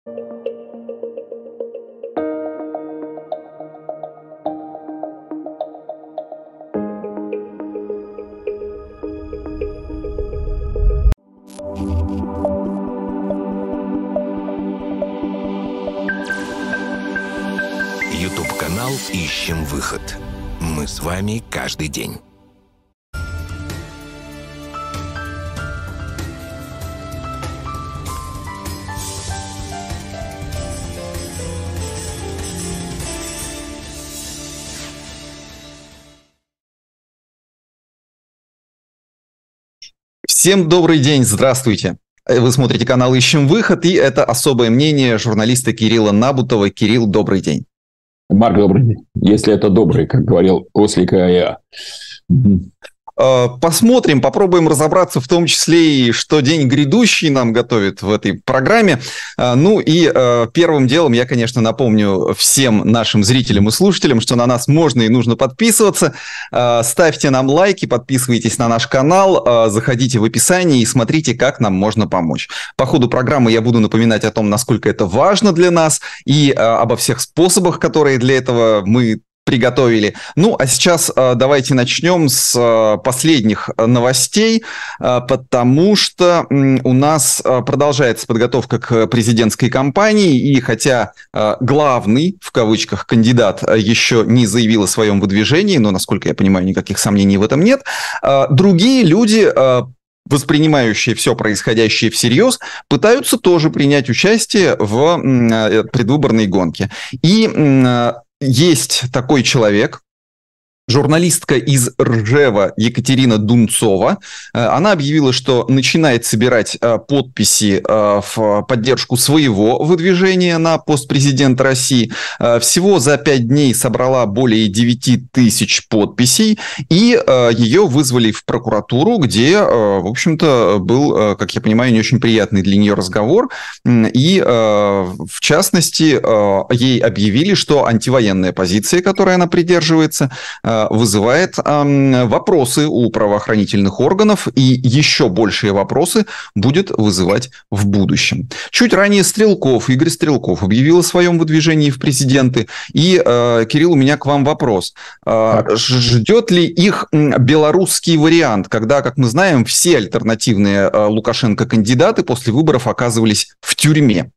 YouTube-канал «Ищем выход». Мы с вами каждый день. Всем добрый день, здравствуйте. Вы смотрите канал «Ищем выход», и это особое мнение журналиста Кирилла Набутова. Кирилл, добрый день. Марк, добрый день. Если это добрый, как говорил Ослик АЯ. Посмотрим, попробуем разобраться в том числе и что день грядущий нам готовит в этой программе. Ну и первым делом я, конечно, напомню всем нашим зрителям и слушателям, что на нас можно и нужно подписываться. Ставьте нам лайки, подписывайтесь на наш канал, заходите в описание и смотрите, как нам можно помочь. По ходу программы я буду напоминать о том, насколько это важно для нас и обо всех способах, которые для этого мы приготовили. Ну, а сейчас давайте начнем с последних новостей, потому что у нас продолжается подготовка к президентской кампании, и хотя главный, в кавычках, кандидат еще не заявил о своем выдвижении, но, насколько я понимаю, никаких сомнений в этом нет, другие люди, воспринимающие все происходящее всерьез, пытаются тоже принять участие в предвыборной гонке. И есть такой человек, журналистка из Ржева Екатерина Дунцова. Она объявила, что начинает собирать подписи в поддержку своего выдвижения на пост президента России. Всего за 5 дней собрала более 9 тысяч подписей, и ее вызвали в прокуратуру, где, в общем-то, был, как я понимаю, не очень приятный для нее разговор. И, в частности, ей объявили, что антивоенная позиция, которой она придерживается, вызывает вопросы у правоохранительных органов, и еще большие вопросы будет вызывать в будущем. Чуть ранее Игорь Стрелков объявил о своем выдвижении в президенты. И, Кирилл, у меня к вам вопрос. Ждет ли их белорусский вариант, когда, как мы знаем, все альтернативные Лукашенко-кандидаты после выборов оказывались в тюрьме?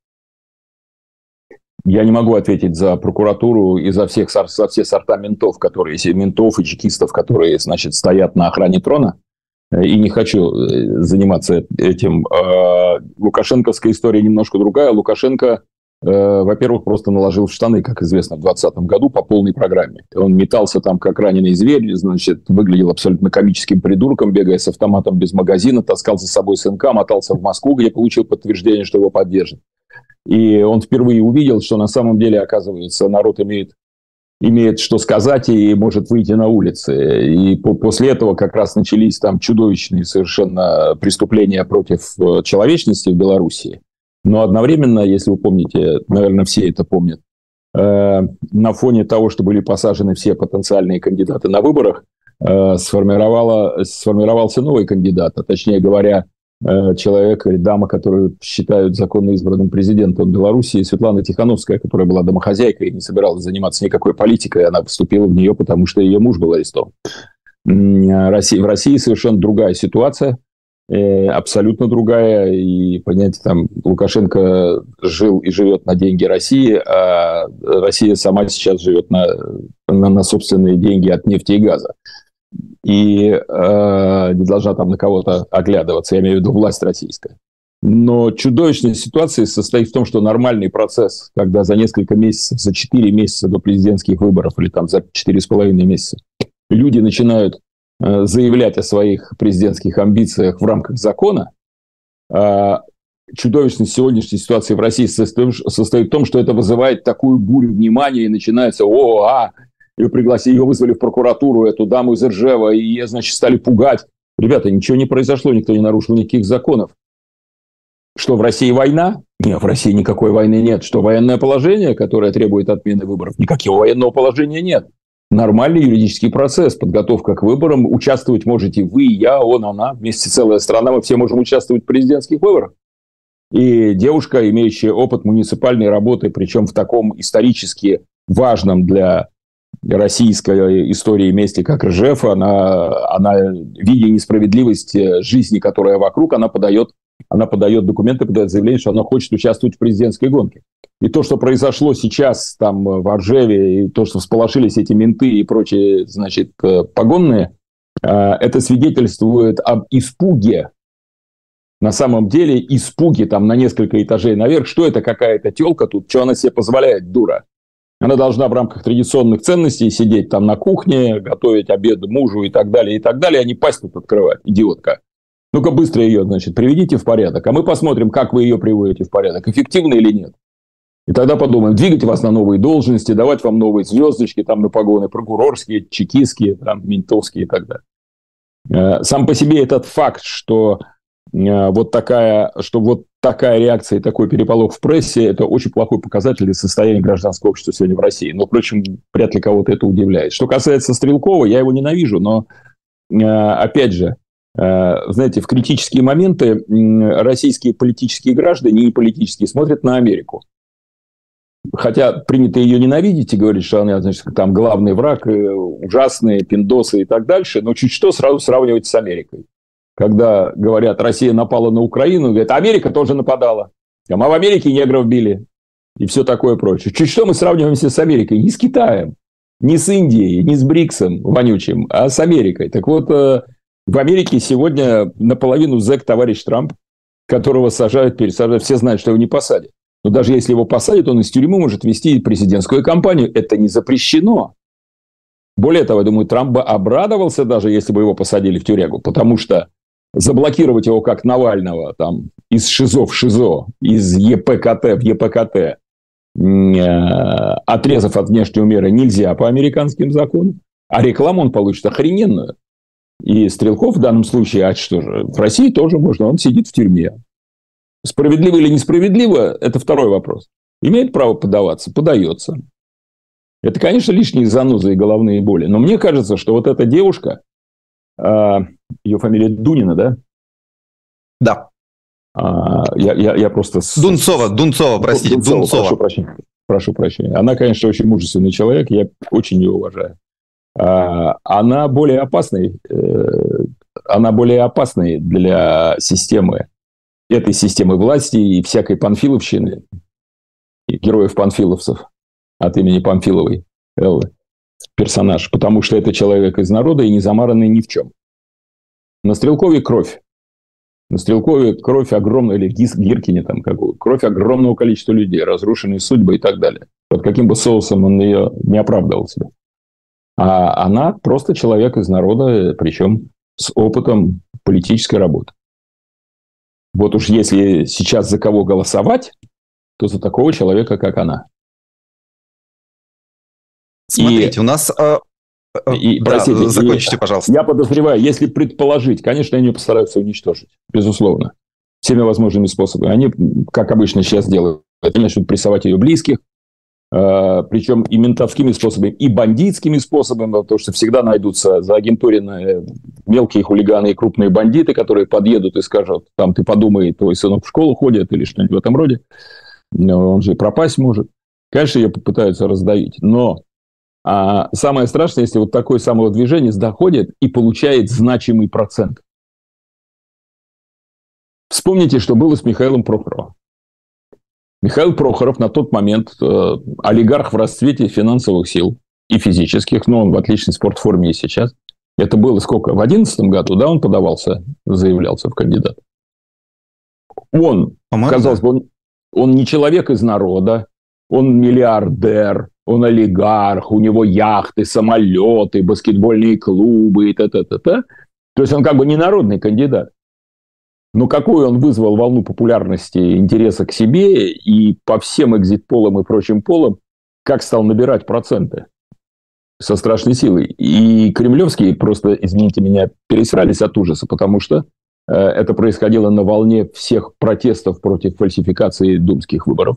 Я не могу ответить за прокуратуру и за все сорта ментов, ментов и чекистов, которые, значит, стоят на охране трона. И не хочу заниматься этим. Лукашенковская история немножко другая. Лукашенко, во-первых, просто наложил в штаны, как известно, в 2020 году по полной программе. Он метался там, как раненый зверь, значит, выглядел абсолютно комическим придурком, бегая с автоматом без магазина, таскал за собой сынка, мотался в Москву, где получил подтверждение, что его поддержат. И он впервые увидел, что на самом деле, оказывается, народ имеет что сказать и может выйти на улицы. И после этого как раз начались там чудовищные совершенно преступления против человечности в Белоруссии. Но одновременно, если вы помните, наверное, все это помнят, на фоне того, что были посажены все потенциальные кандидаты на выборах, сформировался новый кандидат, а точнее говоря, человек или дама, которую считают законно избранным президентом Беларуси, Светлана Тихановская, которая была домохозяйкой и не собиралась заниматься никакой политикой, она вступила в нее, потому что ее муж был арестован. В России совершенно другая ситуация, абсолютно другая, и, понимаете, там Лукашенко жил и живет на деньги России, а Россия сама сейчас живет на собственные деньги от нефти и газа. И не должна там на кого-то оглядываться, я имею в виду власть российская. Но чудовищная ситуация состоит в том, что нормальный процесс, когда за несколько месяцев, за 4 месяца до президентских выборов, или там за 4,5 месяца, люди начинают заявлять о своих президентских амбициях в рамках закона, чудовищность сегодняшней ситуации в России состоит в том, что это вызывает такую бурю внимания, и начинается ее вызвали в прокуратуру, эту даму из Ржева, и ее, значит, стали пугать. Ребята, ничего не произошло, никто не нарушил никаких законов. Что, в России война? Нет, в России никакой войны нет. Что, военное положение, которое требует отмены выборов? Никакого военного положения нет. Нормальный юридический процесс, подготовка к выборам. Участвовать можете вы, я, он, она, вместе целая страна. Мы все можем участвовать в президентских выборах. И девушка, имеющая опыт муниципальной работы, причем в таком исторически важном для российской истории месте, как Ржев, она, видя несправедливость жизни, которая вокруг, она подает документы, подает заявление, что она хочет участвовать в президентской гонке. И то, что произошло сейчас там в Ржеве, и то, что всполошились эти менты и прочие, значит, погонные, это свидетельствует об испуге. На самом деле испуги там на несколько этажей наверх. Что это какая-то тёлка тут? Что она себе позволяет, дура? Она должна в рамках традиционных ценностей сидеть там на кухне, готовить обед мужу и так далее, а не пасть тут открывать, идиотка. Ну-ка быстро ее, значит, приведите в порядок, а мы посмотрим, как вы ее приводите в порядок, эффективно или нет. И тогда подумаем, двигать вас на новые должности, давать вам новые звездочки там на погоны, прокурорские, чекистские, там, ментовские и так далее. Сам по себе этот факт, что вот такая реакция и такой переполох в прессе, это очень плохой показатель для состояния гражданского общества сегодня в России. Но, впрочем, вряд ли кого-то это удивляет. Что касается Стрелкова, я его ненавижу, но, опять же, знаете, в критические моменты российские политические граждане и политические смотрят на Америку. Хотя принято ее ненавидеть и говорить, что она, значит, там главный враг, ужасные пиндосы и так дальше, но чуть что сразу сравнивать с Америкой. Когда говорят, Россия напала на Украину, говорят, Америка тоже нападала. А в Америке негров били. И все такое прочее. Чуть что мы сравниваемся с Америкой. Не с Китаем, не с Индией, не с БРИКСом вонючим, а с Америкой. Так вот, в Америке сегодня наполовину зэк товарищ Трамп, которого сажают, пересажают. Все знают, что его не посадят. Но даже если его посадят, он из тюрьмы может вести президентскую кампанию. Это не запрещено. Более того, я думаю, Трамп бы обрадовался даже, если бы его посадили в тюрягу. Потому что заблокировать его как Навального там, из ШИЗО в ШИЗО, из ЕПКТ в ЕПКТ, отрезав от внешнего мира, нельзя по американским законам. А рекламу он получит охрененную. И Стрелков в данном случае, а что же, в России тоже можно, он сидит в тюрьме. Справедливо или несправедливо, это второй вопрос. Имеет право подаваться? Подается. Это, конечно, лишние занозы и головные боли. Но мне кажется, что вот эта девушка, ее фамилия Дунина, да? Да. Я просто... Дунцова, простите, Дунцова. Прошу прощения. Она, конечно, очень мужественный человек, я очень ее уважаю. Она более опасной для системы, этой системы власти и всякой панфиловщины, и героев-панфиловцев от имени Памфиловой Эллы, персонаж, потому что это человек из народа и не замаранный ни в чем. На Стрелкове кровь. На Стрелкове кровь огромная, или в Гиркине там какую, кровь огромного количества людей, разрушенные судьбы и так далее. Под каким бы соусом он ее не оправдывал себя. А она просто человек из народа, причем с опытом политической работы. Вот уж если сейчас за кого голосовать, то за такого человека, как она. Смотрите, у нас... простите, закончите, пожалуйста. Я подозреваю, если предположить, конечно, они постараются уничтожить, безусловно, всеми возможными способами. Они, как обычно сейчас делают, они начнут прессовать ее близких, причем и ментовскими способами, и бандитскими способами, потому что всегда найдутся заагентуренные мелкие хулиганы и крупные бандиты, которые подъедут и скажут, там, ты подумай, твой сынок в школу ходит или что-нибудь в этом роде, он же и пропасть может. Конечно, ее попытаются раздавить, но самое страшное, если вот такое самовыдвижение доходит и получает значимый процент. Вспомните, что было с Михаилом Прохоровым. Михаил Прохоров на тот момент олигарх в расцвете финансовых сил и физических, но он в отличной спортформе и сейчас. Это было сколько? В 2011 году, да, он подавался, заявлялся в кандидат. Он, казалось бы, он не человек из народа, он миллиардер, он олигарх, у него яхты, самолеты, баскетбольные клубы и т.т. То есть он как бы не народный кандидат. Но какую он вызвал волну популярности, интереса к себе и по всем экзит-полам и прочим полам, как стал набирать проценты со страшной силой. И кремлевские просто, извините меня, пересрались от ужаса, потому что это происходило на волне всех протестов против фальсификации думских выборов.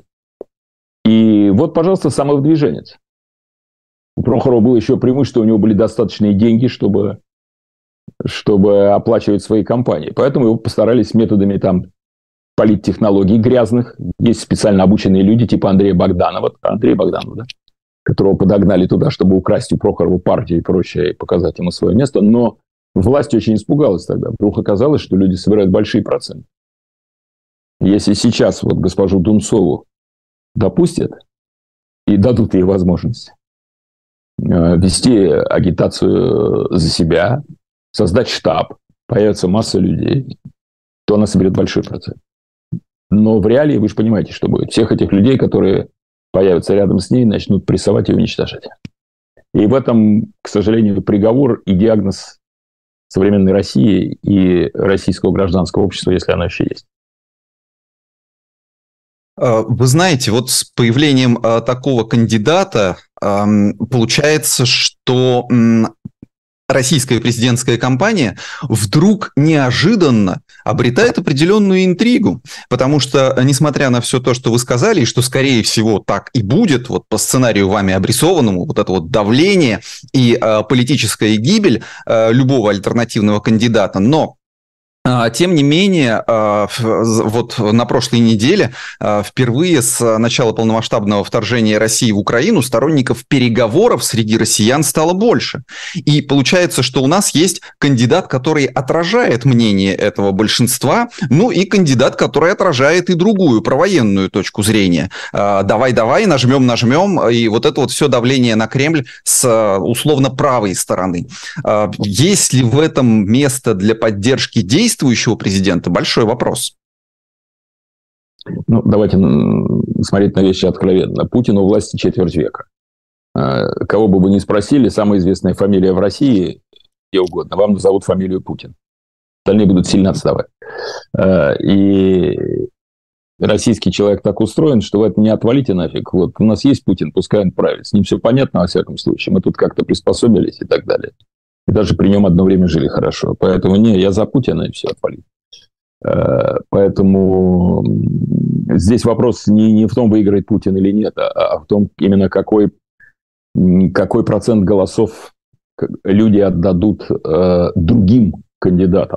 И вот, пожалуйста, самовыдвиженец. У Прохорова было еще преимущество, у него были достаточные деньги, чтобы оплачивать свои кампании. Поэтому его постарались методами там политтехнологий грязных. Есть специально обученные люди, типа Андрея Богданова, да, которого подогнали туда, чтобы украсть у Прохорова партию и прочее, и показать ему свое место. Но власть очень испугалась тогда. Вдруг оказалось, что люди собирают большие проценты. Если сейчас вот госпожу Дунцову допустят и дадут ей возможность вести агитацию за себя, создать штаб, появится масса людей, то она соберет большой процент. Но в реалии вы же понимаете, что будет. Всех этих людей, которые появятся рядом с ней, начнут прессовать и уничтожать. И в этом, к сожалению, приговор и диагноз современной России и российского гражданского общества, если оно еще есть. Вы знаете, вот с появлением такого кандидата получается, что российская президентская кампания вдруг неожиданно обретает определенную интригу, потому что, несмотря на все то, что вы сказали, и что, скорее всего, так и будет, вот по сценарию вами обрисованному, вот это вот давление и политическая гибель любого альтернативного кандидата, но тем не менее, вот на прошлой неделе впервые с начала полномасштабного вторжения России в Украину сторонников переговоров среди россиян стало больше. И получается, что у нас есть кандидат, который отражает мнение этого большинства, ну и кандидат, который отражает и другую, провоенную точку зрения. Давай, нажмем, и вот это вот все давление на Кремль с условно правой стороны. Есть ли в этом место для поддержки действий действующего президента? Большой вопрос. Ну, давайте смотреть на вещи откровенно. Путин у власти четверть века. Кого бы вы ни спросили, самая известная фамилия в России, где угодно, вам назовут фамилию Путин. Остальные будут сильно отставать. И российский человек так устроен, что вы это не отвалите нафиг. Вот у нас есть Путин, пускай он правит. С ним все понятно, во всяком случае. Мы тут как-то приспособились и так далее. И даже при нем одно время жили хорошо. Поэтому я за Путина, и все отвалит. Поэтому здесь вопрос не в том, выиграет Путин или нет, а в том, именно какой процент голосов люди отдадут другим кандидатам.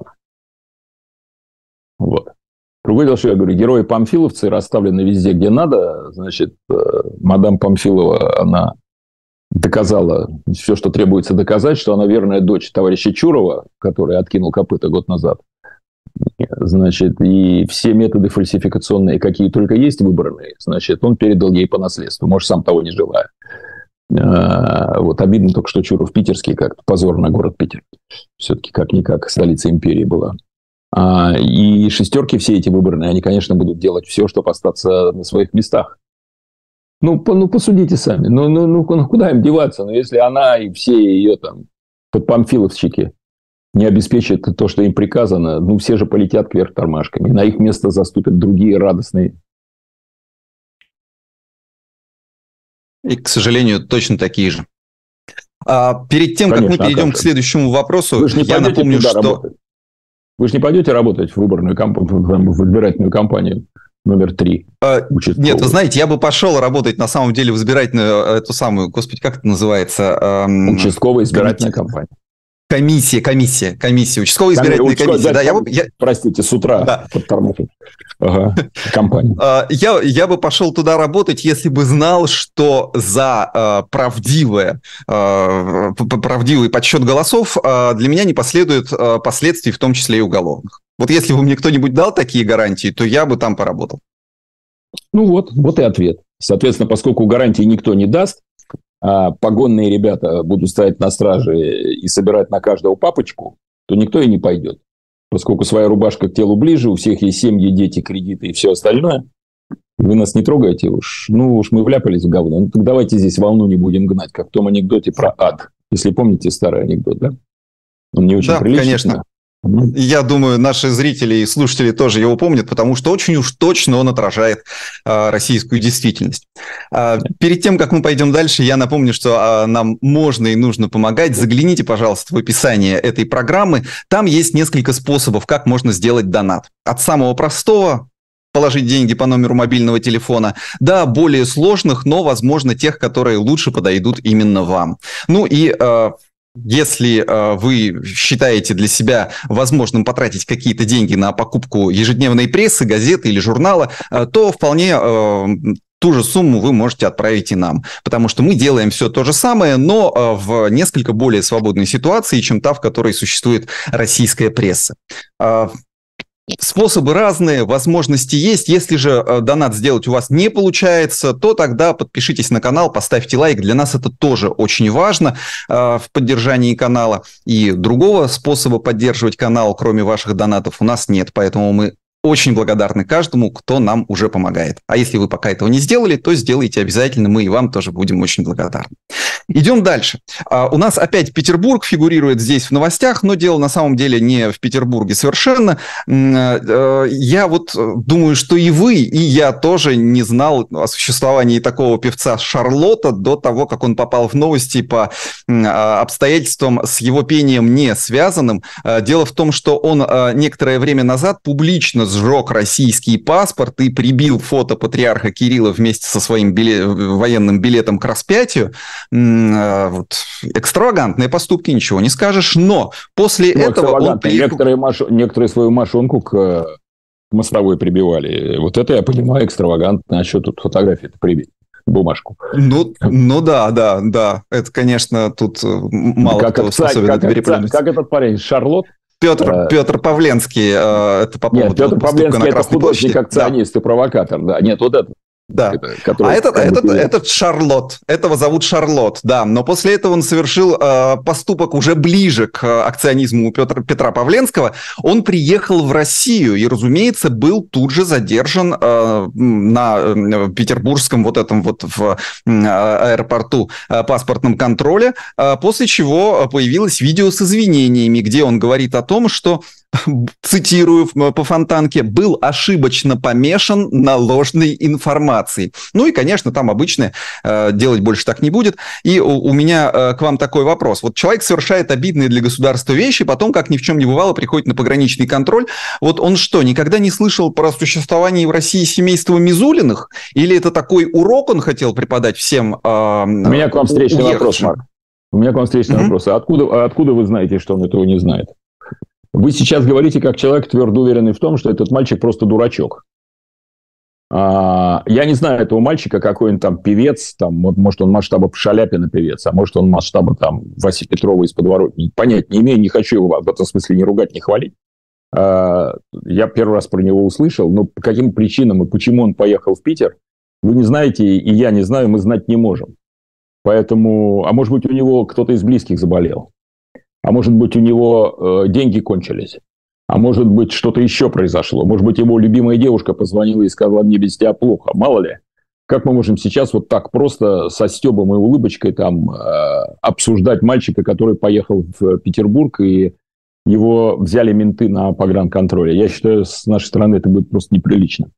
Вот. Другое дело, что я говорю, герои-памфиловцы расставлены везде, где надо. Значит, мадам Памфилова, она доказала все, что требуется доказать, что она верная дочь товарища Чурова, который откинул копыта год назад. Значит, и все методы фальсификационные, какие только есть выбранные, значит, он передал ей по наследству, может, сам того не желая. Вот обидно только, что Чуров питерский, как-то позор на город Питер. Все-таки как-никак столица империи была. И шестерки все эти выбранные, они, конечно, будут делать все, чтобы остаться на своих местах. Ну, посудите сами. Куда им деваться? Ну, если она и все ее там подпамфиловщики не обеспечат то, что им приказано, ну, все же полетят кверх тормашками. На их место заступят другие радостные. И, к сожалению, точно такие же. Перед тем, конечно, как мы перейдем к следующему вопросу, я напомню, что... Работать. Вы же не пойдете работать в выборную в избирательную кампанию номер 3? Нет, вы знаете, я бы пошел работать на самом деле в избирательную, эту самую, господи, как это называется? Участковая избирательная кампания. Комиссия, участковая избирательная комиссия. Да, простите, с утра подтормаживать. Компания. Я бы пошел туда работать, если бы знал, что за правдивый подсчет голосов для меня не последует последствий, в том числе и уголовных. Вот если бы мне кто-нибудь дал такие гарантии, то я бы там поработал. Ну вот и ответ. Соответственно, поскольку гарантии никто не даст, а погонные ребята будут стоять на страже и собирать на каждого папочку, то никто и не пойдет. Поскольку своя рубашка к телу ближе, у всех есть семьи, дети, кредиты и все остальное. Вы нас не трогаете уж. Ну уж мы вляпались в говно. Ну так давайте здесь волну не будем гнать, как в том анекдоте про ад. Если помните старый анекдот, да? Он не очень приличный. Конечно. Я думаю, наши зрители и слушатели тоже его помнят, потому что очень уж точно он отражает российскую действительность. Перед тем, как мы пойдем дальше, я напомню, что нам можно и нужно помогать. Загляните, пожалуйста, в описание этой программы. Там есть несколько способов, как можно сделать донат. От самого простого – положить деньги по номеру мобильного телефона, до более сложных, но, возможно, тех, которые лучше подойдут именно вам. Ну и Если вы считаете для себя возможным потратить какие-то деньги на покупку ежедневной прессы, газеты или журнала, то вполне ту же сумму вы можете отправить и нам. Потому что мы делаем все то же самое, но в несколько более свободной ситуации, чем та, в которой существует российская пресса. Способы разные, возможности есть. Если же донат сделать у вас не получается, то тогда подпишитесь на канал, поставьте лайк. Для нас это тоже очень важно в поддержании канала. И другого способа поддерживать канал, кроме ваших донатов, у нас нет. Поэтому мы очень благодарны каждому, кто нам уже помогает. А если вы пока этого не сделали, то сделайте обязательно. Мы и вам тоже будем очень благодарны. Идем дальше. У нас опять Петербург фигурирует здесь в новостях, но дело на самом деле не в Петербурге совершенно. Я вот думаю, что и вы, и я тоже не знал о существовании такого певца Шарлотта до того, как он попал в новости по обстоятельствам с его пением не связанным. Дело в том, что он некоторое время назад публично сжег российский паспорт и прибил фото патриарха Кирилла вместе со своим военным билетом к распятию. Вот. Экстравагантные поступки, ничего не скажешь, но после этого он приехал... Некоторые свою машинку к мостовой прибивали. Вот это я понимаю экстравагантно. А что тут фотографии-то прибить? Бумажку. Ну да. Это, конечно, тут мало кто способен это переплюнуть. Как этот парень? Шарлотт? Петр Павленский, это по поводу Петр Павленский – это художник-акционист и провокатор. Да. Нет, вот это. Да. Этот Шарлотт, этого зовут Шарлотт, да. Но после этого он совершил поступок уже ближе к акционизму Петра Павленского. Он приехал в Россию и, разумеется, был тут же задержан на петербургском вот этом вот в аэропорту паспортном контроле, после чего появилось видео с извинениями, где он говорит о том, что, цитирую по Фонтанке, был ошибочно помешан на ложной информации. Ну и, конечно, там обычное, делать больше так не будет. И у меня к вам такой вопрос. Вот человек совершает обидные для государства вещи, потом, как ни в чем не бывало, приходит на пограничный контроль. Вот он что, никогда не слышал про существование в России семейства Мизулиных? Или это такой урок он хотел преподать всем? У меня к вам встречный вопрос, Марк. У меня к вам встречный вопрос. Откуда вы знаете, что он этого не знает? Вы сейчас говорите, как человек, твердо уверенный в том, что этот мальчик просто дурачок. Я не знаю этого мальчика, какой он там певец, там, может, он масштаба Шаляпина певец, а может, он масштаба там Васи Петрова из Подворотни. Понять не имею, не хочу его в этом смысле ни ругать, ни хвалить. Я первый раз про него услышал, но по каким причинам и почему он поехал в Питер, вы не знаете, и я не знаю, мы знать не можем. Поэтому, а может быть, у него кто-то из близких заболел, а может быть, у него деньги кончились. А может быть, что-то еще произошло. Может быть, его любимая девушка позвонила и сказала: мне без тебя плохо. Мало ли. Как мы можем сейчас вот так просто со стебом и улыбочкой там обсуждать мальчика, который поехал в Петербург, и его взяли менты на погранконтроле? Я считаю, с нашей стороны это будет просто неприлично.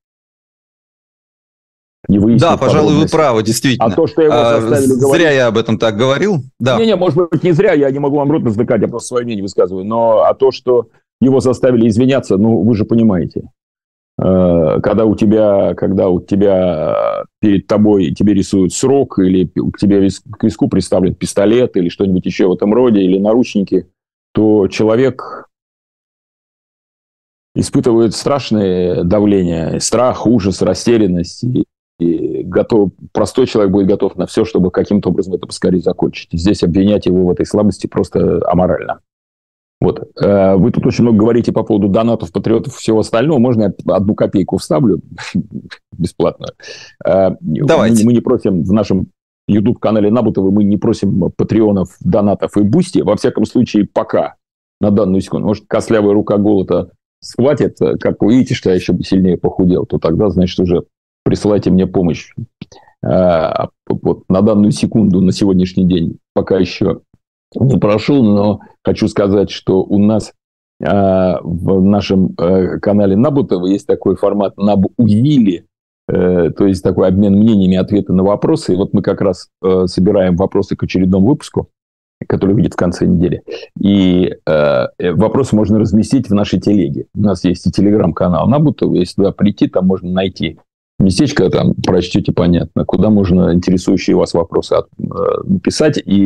Да, пожалуй, вы правы, действительно. А то, что его заставили говорить... Зря я об этом так говорил. Да. Не, может быть, не зря, я не могу вам рот развлекать, я просто свое мнение высказываю. Но а то, что его заставили извиняться, ну, вы же понимаете. Когда у тебя перед тобой тебе рисуют срок, или к тебе к виску приставлен пистолет, или что-нибудь еще в этом роде, или наручники, то человек испытывает страшное давление, страх, ужас, растерянность. И простой человек будет готов на все, чтобы каким-то образом это поскорее закончить. Здесь обвинять его в этой слабости просто аморально. Вот. Вы тут очень много говорите по поводу донатов, патриотов и всего остального. Можно я 1 копейку вставлю бесплатно? Давайте. Мы не просим в нашем YouTube-канале Набутова, мы не просим патреонов, донатов и бусти. Во всяком случае, пока, на данную секунду. Может, костлявая рука голода схватит, как вы видите, что я еще сильнее похудел, то тогда, значит, уже присылайте мне помощь. Вот, на данную секунду, на сегодняшний день, пока еще не прошу, но хочу сказать, что у нас в нашем канале Набутова есть такой формат «Набуили», то есть такой обмен мнениями, ответы на вопросы. И вот мы как раз собираем вопросы к очередному выпуску, который выйдет в конце недели. И вопросы можно разместить в нашей телеге. У нас есть и телеграм-канал Набутова. Если туда прийти, там можно найти местечко, там прочтете, понятно, куда можно интересующие вас вопросы написать. И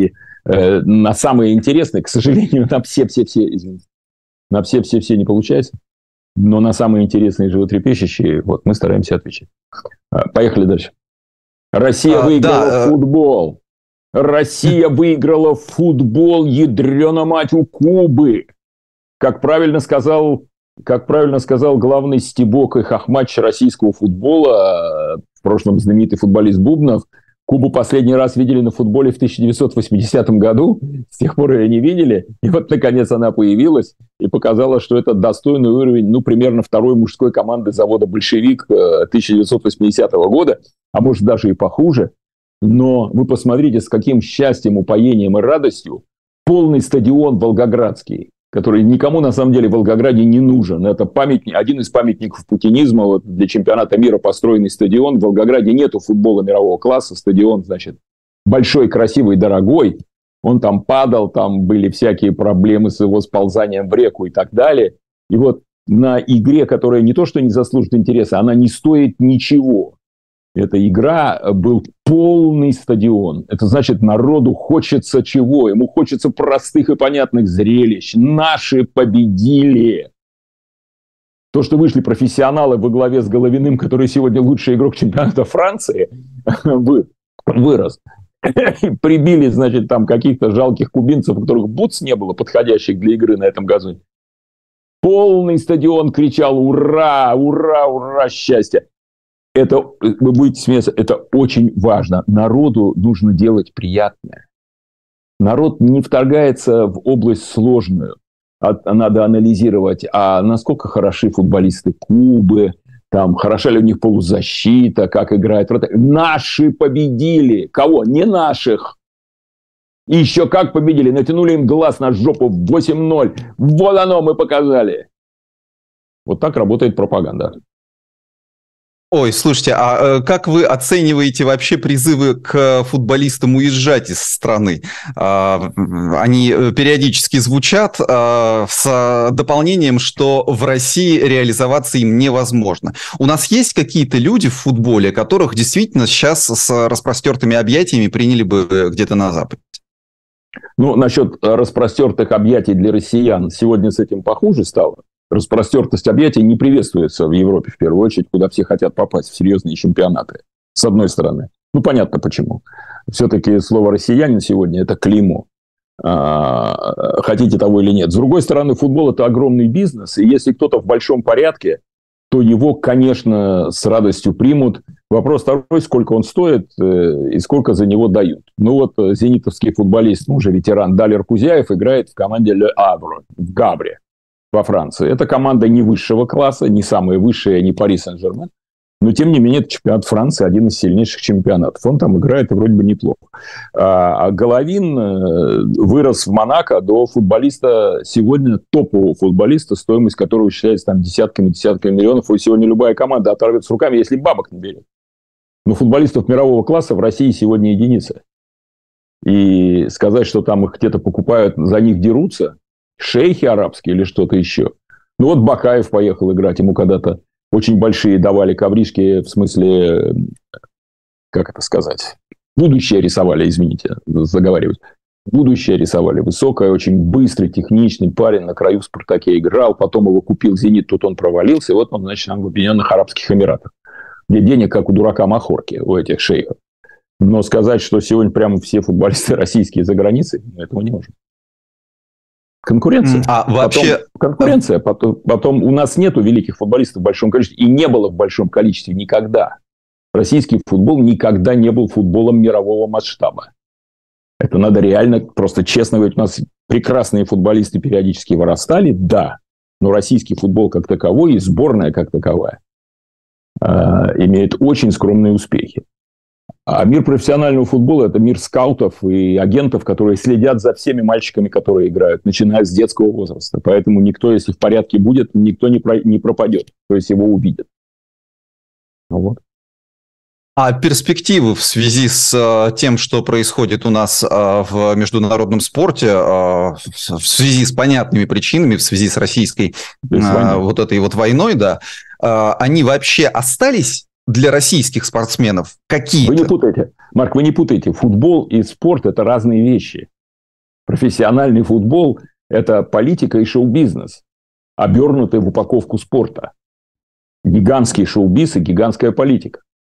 на самые интересные, к сожалению, на все-все-все, извините, на все-все-все не получается, но на самые интересные животрепещущие, вот, мы стараемся отвечать. Поехали дальше. Россия выиграла футбол. Россия выиграла футбол, ядрена мать, у Кубы. Как правильно сказал главный стебок и хохмач российского футбола, в прошлом знаменитый футболист Бубнов, Кубу последний раз видели на футболе в 1980 году, с тех пор ее не видели, и вот, наконец, она появилась и показала, что это достойный уровень, примерно второй мужской команды завода «Большевик» 1980 года, а может, даже и похуже. Но вы посмотрите, с каким счастьем, упоением и радостью полный стадион Волгоградский, который никому, на самом деле, в Волгограде не нужен. Это один из памятников путинизма. Вот для чемпионата мира построенный стадион. В Волгограде нету футбола мирового класса. Стадион, значит, большой, красивый, дорогой. Он там падал, там были всякие проблемы с его сползанием в реку и так далее. И вот на игре, которая не то что не заслужит интереса, она не стоит ничего. Эта игра был полный стадион. Это значит, народу хочется чего? Ему хочется простых и понятных зрелищ. Наши победили. То, что вышли профессионалы во главе с Головиным, который сегодня лучший игрок чемпионата Франции, вырос. Прибили, значит, там каких-то жалких кубинцев, у которых бутс не было подходящих для игры на этом газоне. Полный стадион кричал: ура, ура, ура, счастье. Это, вы будете смеяться, это очень важно. Народу нужно делать приятное. Народ не вторгается в область сложную. Надо анализировать, а насколько хороши футболисты Кубы, там, хороша ли у них полузащита, как играет вратарь. Наши победили. Кого? Не наших. И еще как победили. Натянули им глаз на жопу 8-0. Вот оно, мы показали. Вот так работает пропаганда. Ой, слушайте, а как вы оцениваете вообще призывы к футболистам уезжать из страны? Они периодически звучат с дополнением, что в России реализоваться им невозможно. У нас есть какие-то люди в футболе, которых действительно сейчас с распростертыми объятиями приняли бы где-то на Западе? Насчет распростертых объятий для россиян сегодня с этим похуже стало. Распростертость объятий не приветствуется в Европе, в первую очередь, куда все хотят попасть в серьезные чемпионаты. С одной стороны. Понятно почему. Все-таки слово «россиянин» сегодня – это клеймо. Хотите того или нет. С другой стороны, футбол – это огромный бизнес. И если кто-то в большом порядке, то его, конечно, с радостью примут. Вопрос второй – сколько он стоит и сколько за него дают. Зенитовский футболист, уже ветеран Далер Кузяев, играет в команде «Ле Авро» в Габре во Франции. Это команда не высшего класса, не самая высшая, не Пари Сен-Жермен. Но, тем не менее, это чемпионат Франции, один из сильнейших чемпионатов. Он там играет и вроде бы неплохо. А Головин вырос в Монако до футболиста, сегодня топового футболиста, стоимость которого считается там десятками миллионов. И сегодня любая команда оторвется руками, если бабок наберет. Но футболистов мирового класса в России сегодня единицы. И сказать, что там их где-то покупают, за них дерутся, шейхи арабские или что-то еще. Бакаев поехал играть, ему когда-то очень большие давали ковришки, в смысле, как это сказать, будущее рисовали, извините, заговаривать. Будущее рисовали. Высокий, очень быстрый, техничный парень, на краю в «Спартаке» играл, потом его купил «Зенит», тут он провалился, и вот он, значит, там в Объединенных Арабских Эмиратах, где денег, как у дурака Махорки, у этих шейхов. Но сказать, что сегодня прямо все футболисты российские за границей, этого не можно. Конкуренция. Конкуренция. Потом у нас нету великих футболистов в большом количестве. И не было в большом количестве никогда. Российский футбол никогда не был футболом мирового масштаба. Это надо реально, просто честно говорить. У нас прекрасные футболисты периодически вырастали, да. Но российский футбол как таковой и сборная как таковая имеет очень скромные успехи. А мир профессионального футбола – это мир скаутов и агентов, которые следят за всеми мальчиками, которые играют, начиная с детского возраста. Поэтому никто, если в порядке будет, никто не пропадет. То есть его увидят. А перспективы в связи с тем, что происходит у нас в международном спорте, в связи с понятными причинами, в связи с российской этой войной, да, они вообще остались для российских спортсменов какие-то? Вы не путайте, Марк, вы не путайте. Футбол и спорт – это разные вещи. Профессиональный футбол – это политика и шоу-бизнес, обернутые в упаковку спорта. Гигантский шоу-биз и гигантская политика.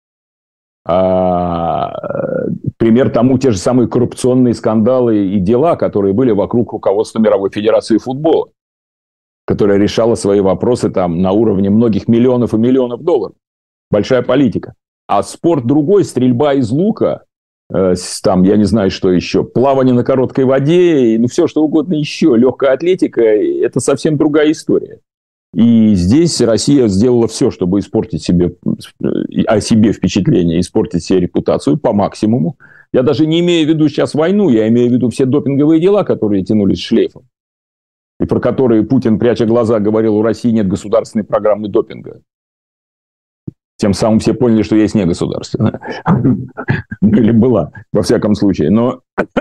Пример тому те же самые коррупционные скандалы и дела, которые были вокруг руководства Мировой Федерации футбола, которая решала свои вопросы там на уровне многих миллионов и миллионов долларов. Большая политика. А спорт другой, стрельба из лука, там, я не знаю, что еще, плавание на короткой воде, ну, все что угодно еще, легкая атлетика – это совсем другая история. И здесь Россия сделала все, чтобы испортить о себе впечатление, испортить себе репутацию по максимуму. Я даже не имею в виду сейчас войну, я имею в виду все допинговые дела, которые тянулись шлейфом. И про которые Путин, пряча глаза, говорил, у России нет государственной программы допинга. Тем самым все поняли, что есть негосударственная. Или была, во всяком случае. Но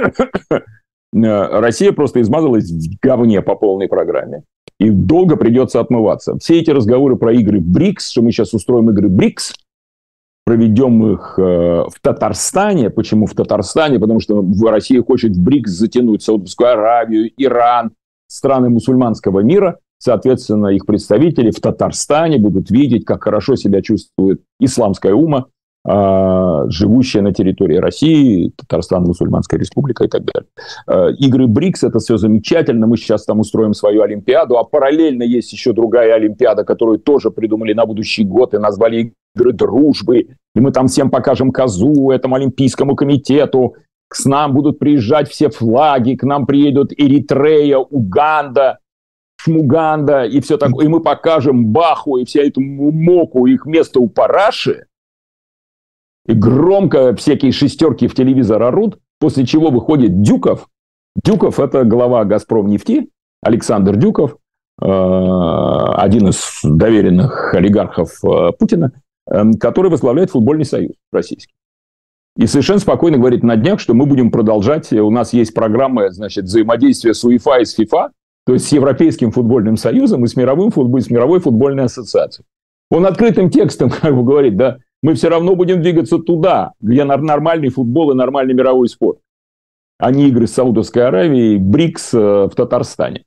Россия просто измазалась в говне по полной программе. И долго придется отмываться. Все эти разговоры про игры БРИКС, что мы сейчас устроим игры БРИКС, проведем их в Татарстане. Почему в Татарстане? Потому что Россия хочет в БРИКС затянуть Саудовскую Аравию, Иран, страны мусульманского мира. Соответственно, их представители в Татарстане будут видеть, как хорошо себя чувствует исламская умма, живущая на территории России, Татарстан, Мусульманская республика и так далее. Игры БРИКС – это все замечательно, мы сейчас там устроим свою Олимпиаду, а параллельно есть еще другая Олимпиада, которую тоже придумали на будущий год и назвали игры дружбы, и мы там всем покажем козу, этому Олимпийскому комитету, к нам будут приезжать все флаги, к нам приедут Эритрея, Уганда, Шмуганда и все такое, и мы покажем Баху и вся эту моку, их место у параши. И громко всякие шестерки в телевизор орут, после чего выходит Дюков. Дюков – это глава «Газпромнефти», Александр Дюков, один из доверенных олигархов Путина, который возглавляет футбольный союз российский. И совершенно спокойно говорит на днях, что мы будем продолжать, у нас есть программа, значит, взаимодействия с УЕФА и с ФИФА, то есть с Европейским футбольным союзом и с Мировой футбольной ассоциацией. Он открытым текстом как бы говорит, да, мы все равно будем двигаться туда, где нормальный футбол и нормальный мировой спорт, а не игры с Саудовской Аравией, БРИКС в Татарстане.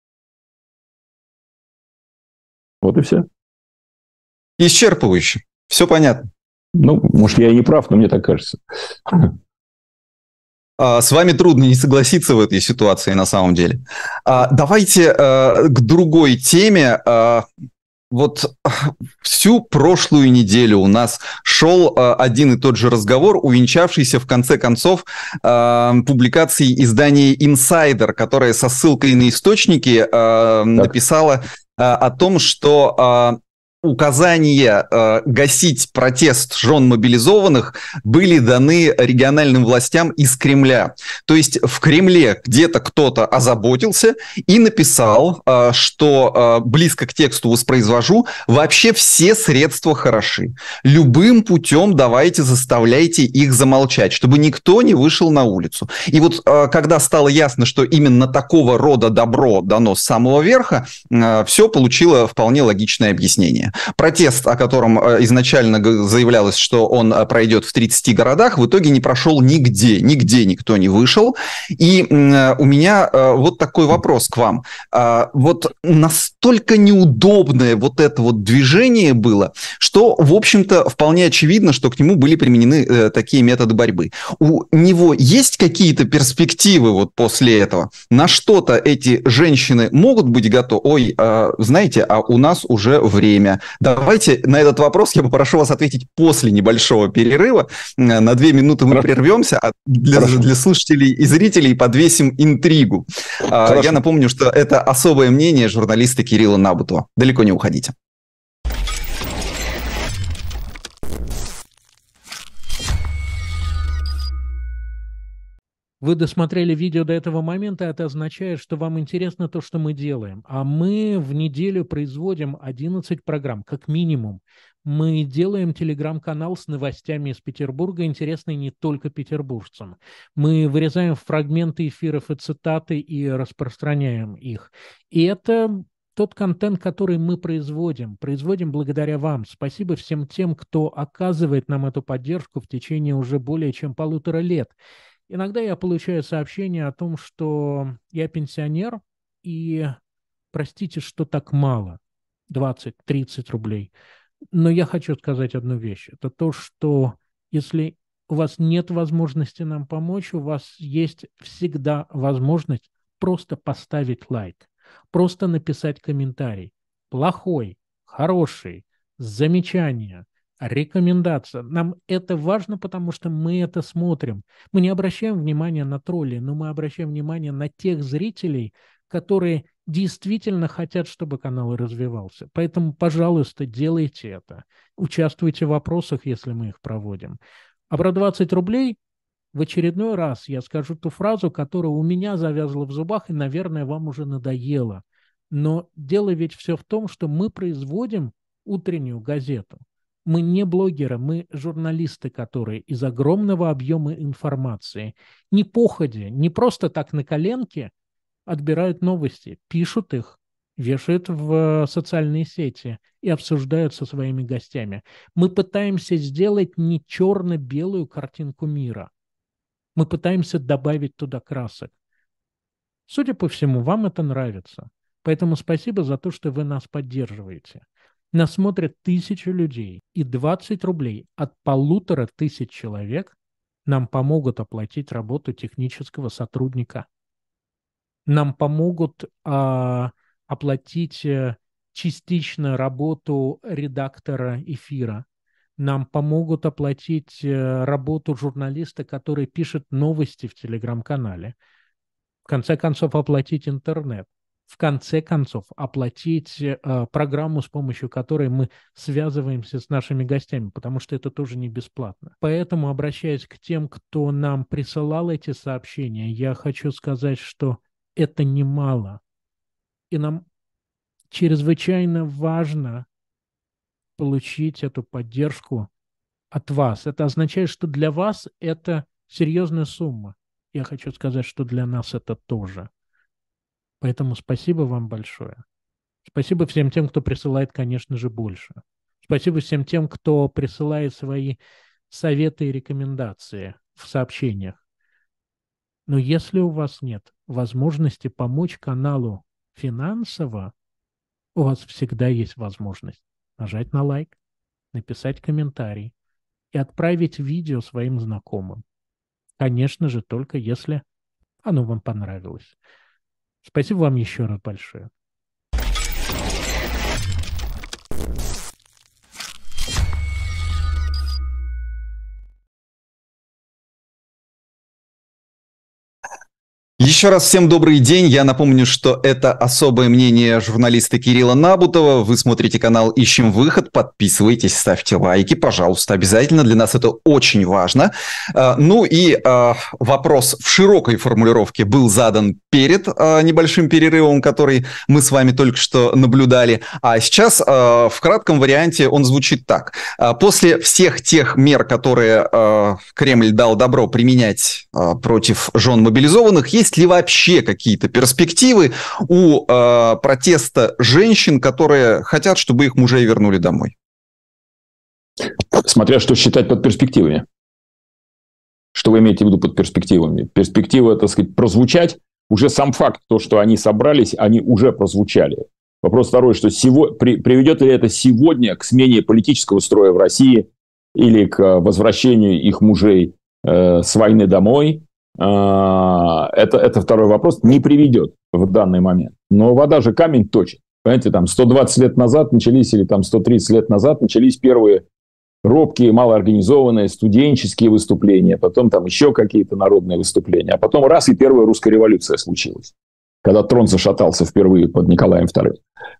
Вот и все. Исчерпывающе. Все понятно. Ну, может, я и не прав, но мне так кажется. С вами трудно не согласиться в этой ситуации на самом деле. Давайте к другой теме. Вот всю прошлую неделю у нас шел один и тот же разговор, увенчавшийся в конце концов публикацией издания Insider, которое со ссылкой на источники написало о том, что указания гасить протест жен мобилизованных были даны региональным властям из Кремля. То есть в Кремле где-то кто-то озаботился и написал, что, близко к тексту воспроизвожу, вообще все средства хороши. Любым путем давайте заставляйте их замолчать, чтобы никто не вышел на улицу. И вот когда стало ясно, что именно такого рода добро дано с самого верха, все получило вполне логичное объяснение. Протест, о котором изначально заявлялось, что он пройдет в 30 городах, в итоге не прошел нигде никто не вышел. И у меня вот такой вопрос к вам. Вот настолько неудобное вот это вот движение было, что, в общем-то, вполне очевидно, что к нему были применены такие методы борьбы. У него есть какие-то перспективы вот после этого? На что-то эти женщины могут быть готовы? Ой, знаете, а у нас уже время. Давайте на этот вопрос я попрошу вас ответить после небольшого перерыва. На 2 минуты мы прервемся, а для слушателей и зрителей подвесим интригу. Хорошо. Я напомню, что это особое мнение журналиста Кирилла Набутова. Далеко не уходите. Вы досмотрели видео до этого момента, это означает, что вам интересно то, что мы делаем. А мы в неделю производим 11 программ, как минимум. Мы делаем телеграм-канал с новостями из Петербурга, интересные не только петербуржцам. Мы вырезаем фрагменты эфиров и цитаты и распространяем их. И это тот контент, который мы производим благодаря вам. Спасибо всем тем, кто оказывает нам эту поддержку в течение уже более чем 1,5 лет. Иногда я получаю сообщение о том, что я пенсионер, и простите, что так мало, 20-30 рублей. Но я хочу сказать одну вещь. Это то, что если у вас нет возможности нам помочь, у вас есть всегда возможность просто поставить лайк, просто написать комментарий. Плохой, хороший, замечание, рекомендация. Нам это важно, потому что мы это смотрим. Мы не обращаем внимания на тролли, но мы обращаем внимание на тех зрителей, которые действительно хотят, чтобы канал развивался. Поэтому, пожалуйста, делайте это. Участвуйте в вопросах, если мы их проводим. А про 20 рублей в очередной раз я скажу ту фразу, которая у меня завязла в зубах и, наверное, вам уже надоела. Но дело ведь все в том, что мы производим утреннюю газету. Мы не блогеры, мы журналисты, которые из огромного объема информации, не походя, не просто так на коленке, отбирают новости, пишут их, вешают в социальные сети и обсуждают со своими гостями. Мы пытаемся сделать не черно-белую картинку мира. Мы пытаемся добавить туда красок. Судя по всему, вам это нравится. Поэтому спасибо за то, что вы нас поддерживаете. Нас смотрят 1000 людей, и 20 рублей от 1500 человек нам помогут оплатить работу технического сотрудника. Нам помогут оплатить частично работу редактора эфира. Нам помогут оплатить работу журналиста, который пишет новости в телеграм-канале. В конце концов, оплатить интернет. В конце концов, оплатить программу, с помощью которой мы связываемся с нашими гостями, потому что это тоже не бесплатно. Поэтому, обращаясь к тем, кто нам присылал эти сообщения, я хочу сказать, что это немало. И нам чрезвычайно важно получить эту поддержку от вас. Это означает, что для вас это серьезная сумма. Я хочу сказать, что для нас это тоже. Поэтому спасибо вам большое. Спасибо всем тем, кто присылает, конечно же, больше. Спасибо всем тем, кто присылает свои советы и рекомендации в сообщениях. Но если у вас нет возможности помочь каналу финансово, у вас всегда есть возможность нажать на лайк, написать комментарий и отправить видео своим знакомым. Конечно же, только если оно вам понравилось. Спасибо вам еще раз большое. Еще раз всем добрый день. Я напомню, что это особое мнение журналиста Кирилла Набутова. Вы смотрите канал «Ищем выход». Подписывайтесь, ставьте лайки, пожалуйста, обязательно. Для нас это очень важно. Ну и вопрос в широкой формулировке был задан перед небольшим перерывом, который мы с вами только что наблюдали. А сейчас в кратком варианте он звучит так. После всех тех мер, которые Кремль дал добро применять против жен мобилизованных, есть ли вообще какие-то перспективы у протеста женщин, которые хотят, чтобы их мужей вернули домой? Смотря что считать под перспективами. Что вы имеете в виду под перспективами? Перспектива, так сказать, прозвучать. Уже сам факт, то, что они собрались, они уже прозвучали. Вопрос второй, что приведет ли это сегодня к смене политического строя в России или к возвращению их мужей с войны домой? Это второй вопрос. Не приведет в данный момент. Но вода же камень точит. Понимаете, там 120 лет назад начались, или там 130 лет назад начались первые робкие, малоорганизованные студенческие выступления, потом там еще какие-то народные выступления, а потом раз и первая русская революция случилась, когда трон зашатался впервые под Николаем II.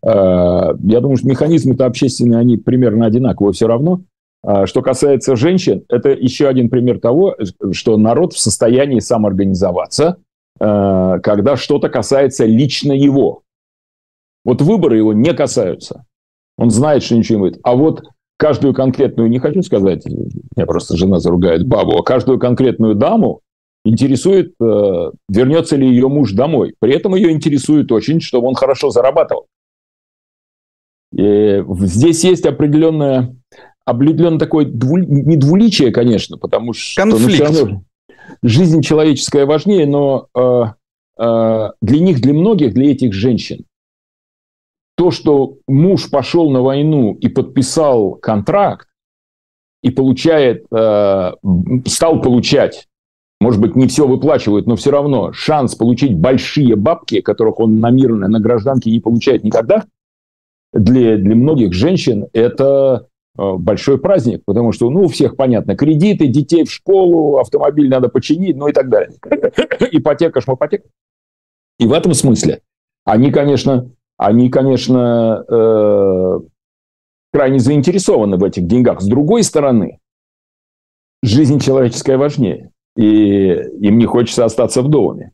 Я думаю, что механизмы-то общественные, они примерно одинаковые все равно. Что касается женщин, это еще один пример того, что народ в состоянии самоорганизоваться, когда что-то касается лично его. Вот выборы его не касаются. Он знает, что ничего не будет. А вот каждую конкретную, не хочу сказать, меня просто жена заругает бабу, а каждую конкретную даму интересует, вернется ли ее муж домой. При этом ее интересует очень, чтобы он хорошо зарабатывал. И здесь есть определенное такое не двуличие, конечно, потому что... Конфликт. жизнь человеческая важнее, но для них, для многих, для этих женщин, то, что муж пошел на войну и подписал контракт, и стал получать, может быть, не все выплачивают, но все равно шанс получить большие бабки, которых он на мирной, на гражданке не получает никогда, для многих женщин это большой праздник, потому что, у всех понятно, кредиты, детей в школу, автомобиль надо починить, и так далее. Ипотека, шмапотека. И в этом смысле они, конечно, крайне заинтересованы в этих деньгах. С другой стороны, жизнь человеческая важнее, и им не хочется остаться вдовами.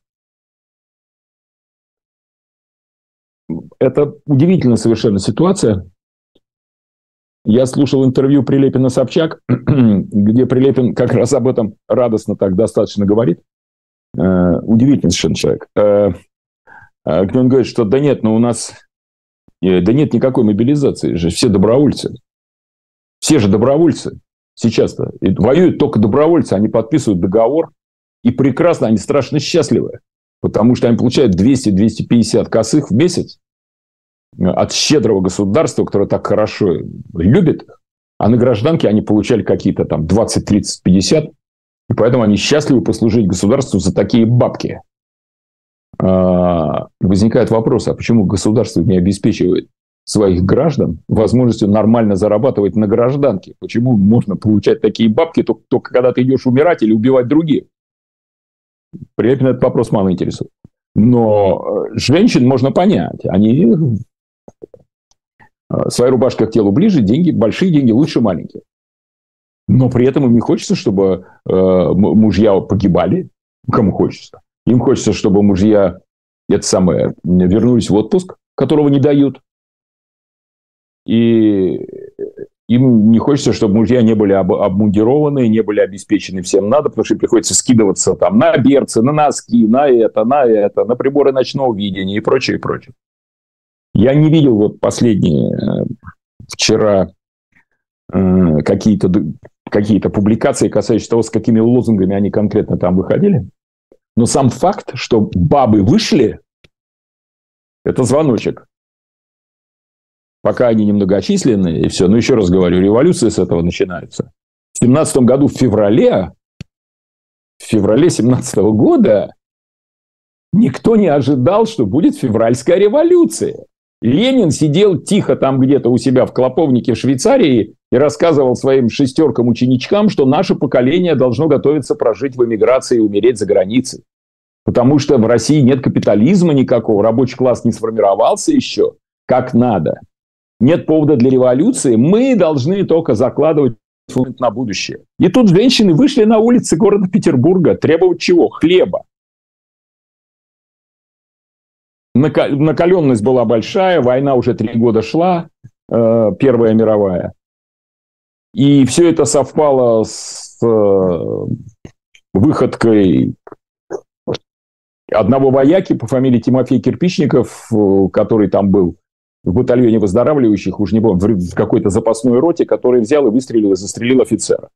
Это удивительная совершенно ситуация. Я слушал интервью Прилепина-Собчак, где Прилепин как раз об этом радостно так достаточно говорит. Удивительный совершенно человек. Где он говорит, что да нет, у нас нет никакой мобилизации, же все добровольцы. Все же добровольцы сейчас-то. И воюют только добровольцы, они подписывают договор, и прекрасно, они страшно счастливы, потому что они получают 200-250 косых в месяц от щедрого государства, которое так хорошо любит, а на гражданке они получали какие-то там 20, 30, 50, и поэтому они счастливы послужить государству за такие бабки. Возникает вопрос, а почему государство не обеспечивает своих граждан возможностью нормально зарабатывать на гражданке? Почему можно получать такие бабки только когда ты идешь умирать или убивать других? Прилепин этот вопрос мало интересует. Но женщин можно понять. Они своей рубашкой к телу ближе, деньги, большие деньги лучше маленьких. Но при этом им не хочется, чтобы мужья погибали. Кому хочется? Им хочется, чтобы мужья вернулись в отпуск, которого не дают. И им не хочется, чтобы мужья не были обмундированы, не были обеспечены всем надо, потому что им приходится скидываться там на берцы, на носки, на это, на приборы ночного видения и прочее, и прочее. Я не видел вчера какие-то публикации, касающиеся того, с какими лозунгами они конкретно там выходили. Но сам факт, что бабы вышли, это звоночек. Пока они немногочисленные, и все. Но еще раз говорю, революция с этого начинается. В 17 году, в феврале 17 года никто не ожидал, что будет февральская революция. Ленин сидел тихо там где-то у себя в Клоповнике в Швейцарии и рассказывал своим 6 ученичкам, что наше поколение должно готовиться прожить в эмиграции и умереть за границей. Потому что в России нет капитализма никакого, рабочий класс не сформировался еще как надо. Нет повода для революции, мы должны только закладывать фундамент на будущее. И тут женщины вышли на улицы города Петербурга требовать чего? Хлеба. Накаленность была большая, война уже 3 года шла, Первая мировая. И все это совпало с выходкой одного вояки по фамилии Тимофей Кирпичников, который там был в батальоне выздоравливающих, уж не помню, в какой-то запасной роте, который взял и выстрелил и застрелил офицера.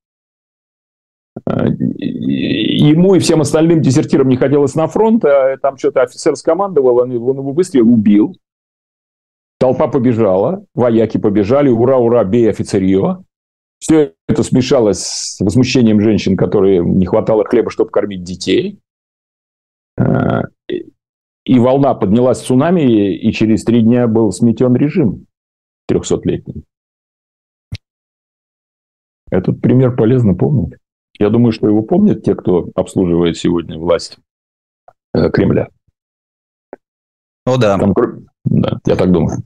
Ему и всем остальным дезертирам не хотелось на фронт, а там что-то офицер скомандовал, он его выстрелил, убил. Толпа побежала, вояки побежали, ура, ура, бей офицерье. Все это смешалось с возмущением женщин, которые не хватало хлеба, чтобы кормить детей. И волна поднялась цунами, и через 3 дня был сметен режим 300-летний. Этот пример полезно помнить. Я думаю, что его помнят те, кто обслуживает сегодня власть Кремля. О, да. Да, я так думаю.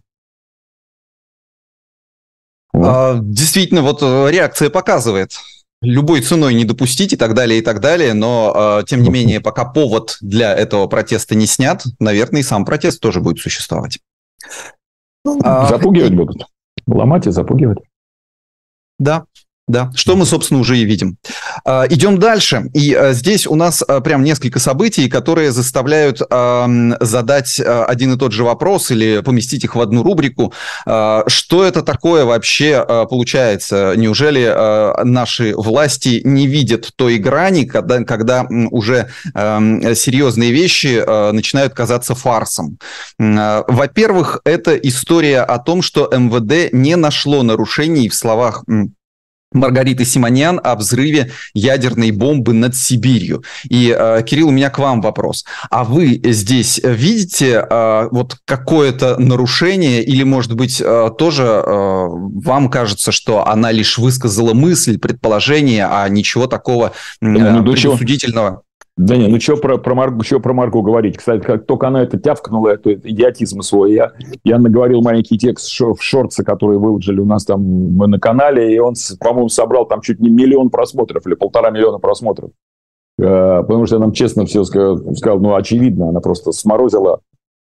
Действительно, вот реакция показывает. Любой ценой не допустить и так далее, но, тем не менее, пока повод для этого протеста не снят, наверное, и сам протест тоже будет существовать. Запугивать будут. Ломать и запугивать. Да. Да, что мы, собственно, уже и видим. Идем дальше. И здесь у нас прям несколько событий, которые заставляют задать один и тот же вопрос или поместить их в одну рубрику. Что это такое вообще получается? Неужели наши власти не видят той грани, когда уже серьезные вещи начинают казаться фарсом? Во-первых, это история о том, что МВД не нашло нарушений в словах Маргариты Симоньян о взрыве ядерной бомбы над Сибирью. И, Кирилл, у меня к вам вопрос. А вы здесь видите вот какое-то нарушение или, может быть, тоже вам кажется, что она лишь высказала мысль, предположение, а ничего такого предусудительного? Да не, ну что про Маргу говорить? Кстати, как только она это тявкнула, это идиотизм свой, я наговорил маленький текст в шортсе, который выложили у нас там на канале, и он, по-моему, собрал там чуть не 1 миллион просмотров или 1,5 миллиона просмотров. Потому что я нам честно все сказал, ну, очевидно, она просто сморозила.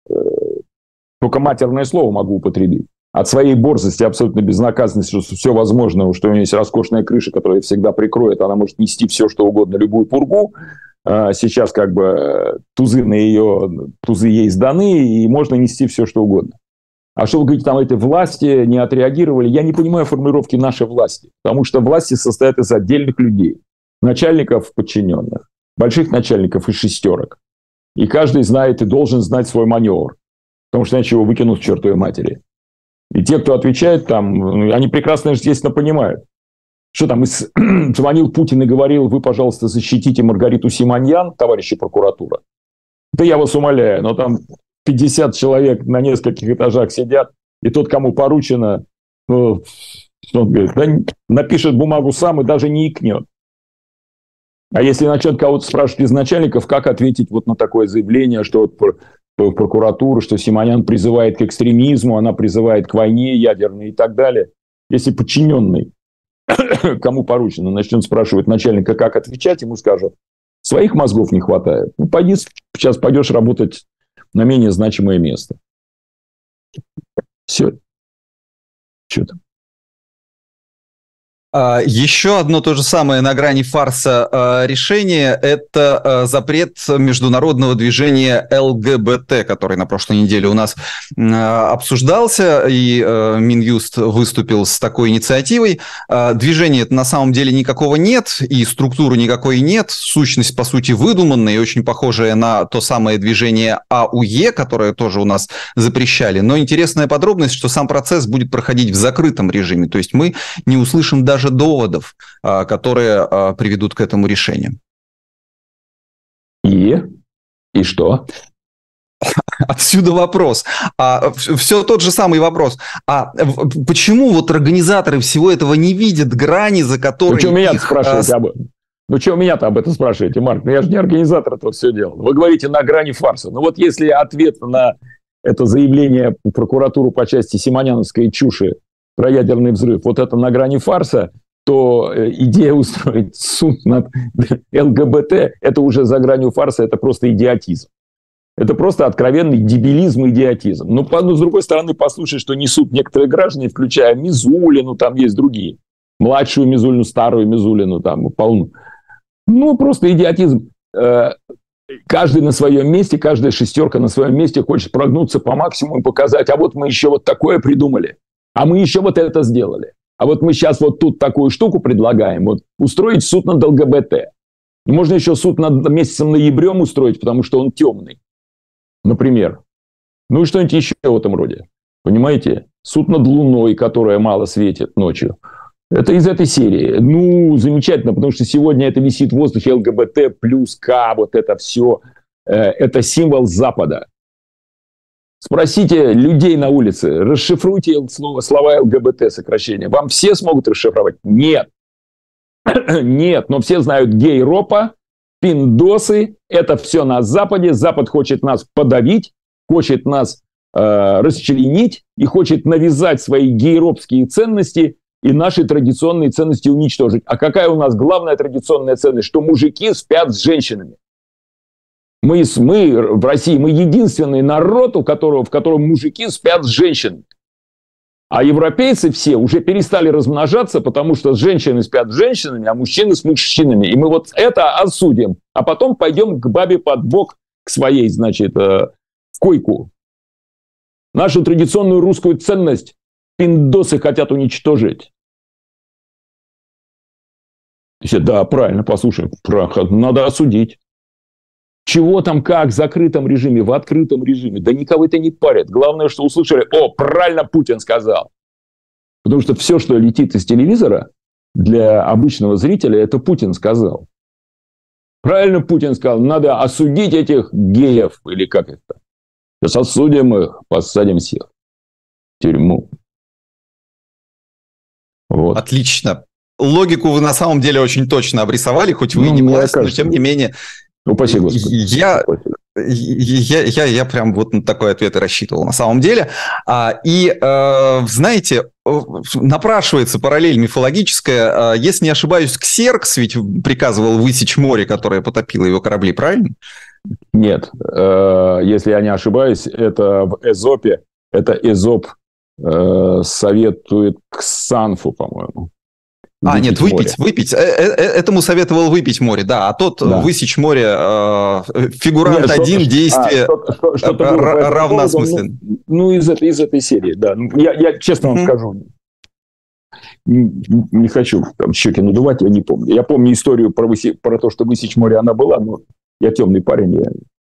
Только матерное слово могу употребить. От своей борзости, абсолютно безнаказанности, что все возможно, что у нее есть роскошная крыша, которая всегда прикроет, она может нести все, что угодно, любую пургу. Сейчас как бы тузы ей сданы, и можно нести все, что угодно. А что вы говорите, там эти власти не отреагировали? Я не понимаю формулировки нашей власти, потому что власти состоят из отдельных людей, начальников, подчиненных, больших начальников и шестерок. И каждый знает и должен знать свой маневр, потому что иначе его выкинут к чертовой матери. И те, кто отвечает там, они прекрасно, естественно, понимают. Что там, звонил Путин и говорил, вы, пожалуйста, защитите Маргариту Симоньян, товарищи прокуратура. Да я вас умоляю, но там 50 человек на нескольких этажах сидят, и тот, кому поручено, ну, он говорит, да, напишет бумагу сам и даже не икнет. А если начнет кого-то спрашивать из начальников, как ответить вот на такое заявление, что прокуратура, что Симоньян призывает к экстремизму, она призывает к войне ядерной и так далее. Если подчиненный, кому поручено, начнет спрашивать начальника, как отвечать, ему скажут, своих мозгов не хватает. Ну, пойди, сейчас пойдешь работать на менее значимое место. Все. Что там? Еще одно то же самое на грани фарса решение – это запрет международного движения ЛГБТ, который на прошлой неделе у нас обсуждался, и Минюст выступил с такой инициативой. Движения на самом деле никакого нет, и структуры никакой нет. Сущность, по сути, выдуманная и очень похожая на то самое движение АУЕ, которое тоже у нас запрещали. Но интересная подробность, что сам процесс будет проходить в закрытом режиме, то есть мы не услышим даже доводов, которые приведут к этому решению. И что? Отсюда вопрос. Все тот же самый вопрос. Почему вот организаторы всего этого не видят грани, за которой... Ну, что меня-то спрашиваете об этом? Ну, что меня-то об этом спрашиваете, Марк? Ну, я же не организатор этого все делал. Вы говорите на грани фарса. Ну, вот если ответ на это заявление прокуратуры по части симоняновской чуши про ядерный взрыв, вот это на грани фарса, то идея устроить суд над ЛГБТ, это уже за гранью фарса, это просто идиотизм. Это просто откровенный дебилизм и идиотизм. Ну, с другой стороны, послушай, что несут некоторые граждане, включая Мизулину, там есть другие. Младшую Мизулину, старую Мизулину, там полно. Ну, просто идиотизм. Каждый на своем месте, каждая шестерка на своем месте хочет прогнуться по максимуму и показать, а вот мы еще вот такое придумали. А мы еще вот это сделали. А вот мы сейчас вот тут такую штуку предлагаем. Вот устроить суд над ЛГБТ. И можно еще суд над месяцем ноябрем устроить, потому что он темный. Например. Ну и что-нибудь еще в этом роде. Понимаете? Суд над Луной, которая мало светит ночью. Это из этой серии. Ну, замечательно, потому что сегодня это висит в воздухе ЛГБТ плюс К, вот это все. Это символ Запада. Спросите людей на улице, расшифруйте слова ЛГБТ сокращения. Вам все смогут расшифровать? Нет. Нет, но все знают гей-ропа, пиндосы. Это все на Западе. Запад хочет нас подавить, хочет нас расчленить и хочет навязать свои гей-ропские ценности и наши традиционные ценности уничтожить. А какая у нас главная традиционная ценность? Что мужики спят с женщинами. Мы в России, мы единственный народ, в котором мужики спят с женщинами. А европейцы все уже перестали размножаться, потому что женщины спят с женщинами, а мужчины с мужчинами. И мы вот это осудим. А потом пойдем к бабе под бок, к своей, значит, в койку. Нашу традиционную русскую ценность пиндосы хотят уничтожить. Да, правильно, послушай, надо осудить. Чего там, как, в закрытом режиме, в открытом режиме. Да никого это не парит. Главное, что услышали, правильно Путин сказал. Потому что все, что летит из телевизора, для обычного зрителя, это Путин сказал. Правильно Путин сказал, надо осудить этих геев, или как это. Сейчас осудим их, посадим всех в тюрьму. Вот. Отлично. Логику вы на самом деле очень точно обрисовали, хоть вы и не власть, но тем не менее... Упаси Господи. Я прям вот на такой ответ и рассчитывал на самом деле. Знаете, напрашивается параллель мифологическая. Если не ошибаюсь, Ксеркс ведь приказывал высечь море, которое потопило его корабли, правильно? Нет. Если я не ошибаюсь, это в Эзопе. Это Эзоп советует Ксанфу, по-моему. Нет, выпить. Этому советовал выпить море, да. А тот высечь море, фигурант нет, один, действие равносмысленно. Из этой серии, да. Я честно вам скажу, не хочу там щеки надувать, я не помню. Я помню историю про то, что высечь море она была, но я темный парень,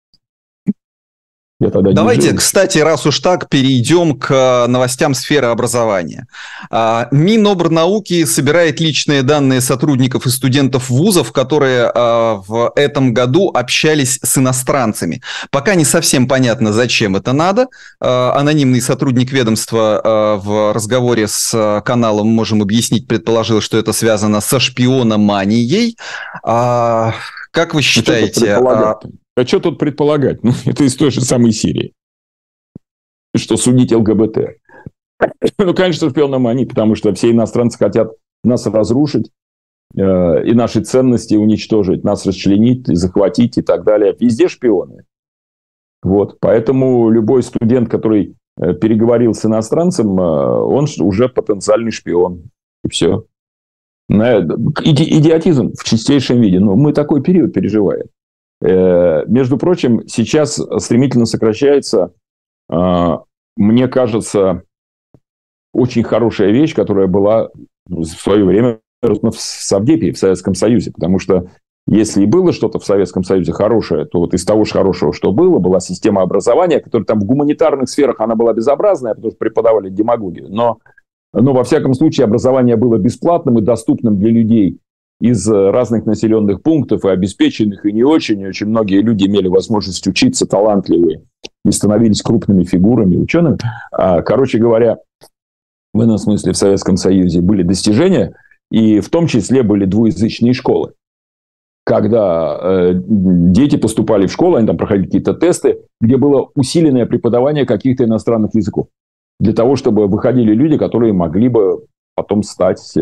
Давайте, кстати, раз уж так, перейдем к новостям сферы образования. Минобрнауки собирает личные данные сотрудников и студентов вузов, которые в этом году общались с иностранцами. Пока не совсем понятно, зачем это надо. Анонимный сотрудник ведомства в разговоре с каналом «Можем объяснить» предположил, что это связано со шпиономанией. Как вы считаете... А что тут предполагать? Это из той же самой Сирии. Что судить ЛГБТ. Конечно, шпиономания, потому что все иностранцы хотят нас разрушить, и наши ценности уничтожить, нас расчленить, захватить и так далее. Везде шпионы. Вот. Поэтому любой студент, который переговорил с иностранцем, он уже потенциальный шпион. И все. Идиотизм в чистейшем виде. Но мы такой период переживаем. Между прочим, сейчас стремительно сокращается, мне кажется, очень хорошая вещь, которая была в свое время в Совдепе, в Советском Союзе. Потому что если и было что-то в Советском Союзе хорошее, то вот из того же хорошего, что было, была система образования, которая там в гуманитарных сферах она была безобразная, потому что преподавали демагогию. Но во всяком случае образование было бесплатным и доступным для людей из разных населенных пунктов, и обеспеченных, и не очень. И очень многие люди имели возможность учиться, талантливые, и становились крупными фигурами, учеными. Короче говоря, в этом смысле в Советском Союзе были достижения, и в том числе были двуязычные школы. Когда дети поступали в школу, они там проходили какие-то тесты, где было усиленное преподавание каких-то иностранных языков. Для того, чтобы выходили люди, которые могли бы потом стать...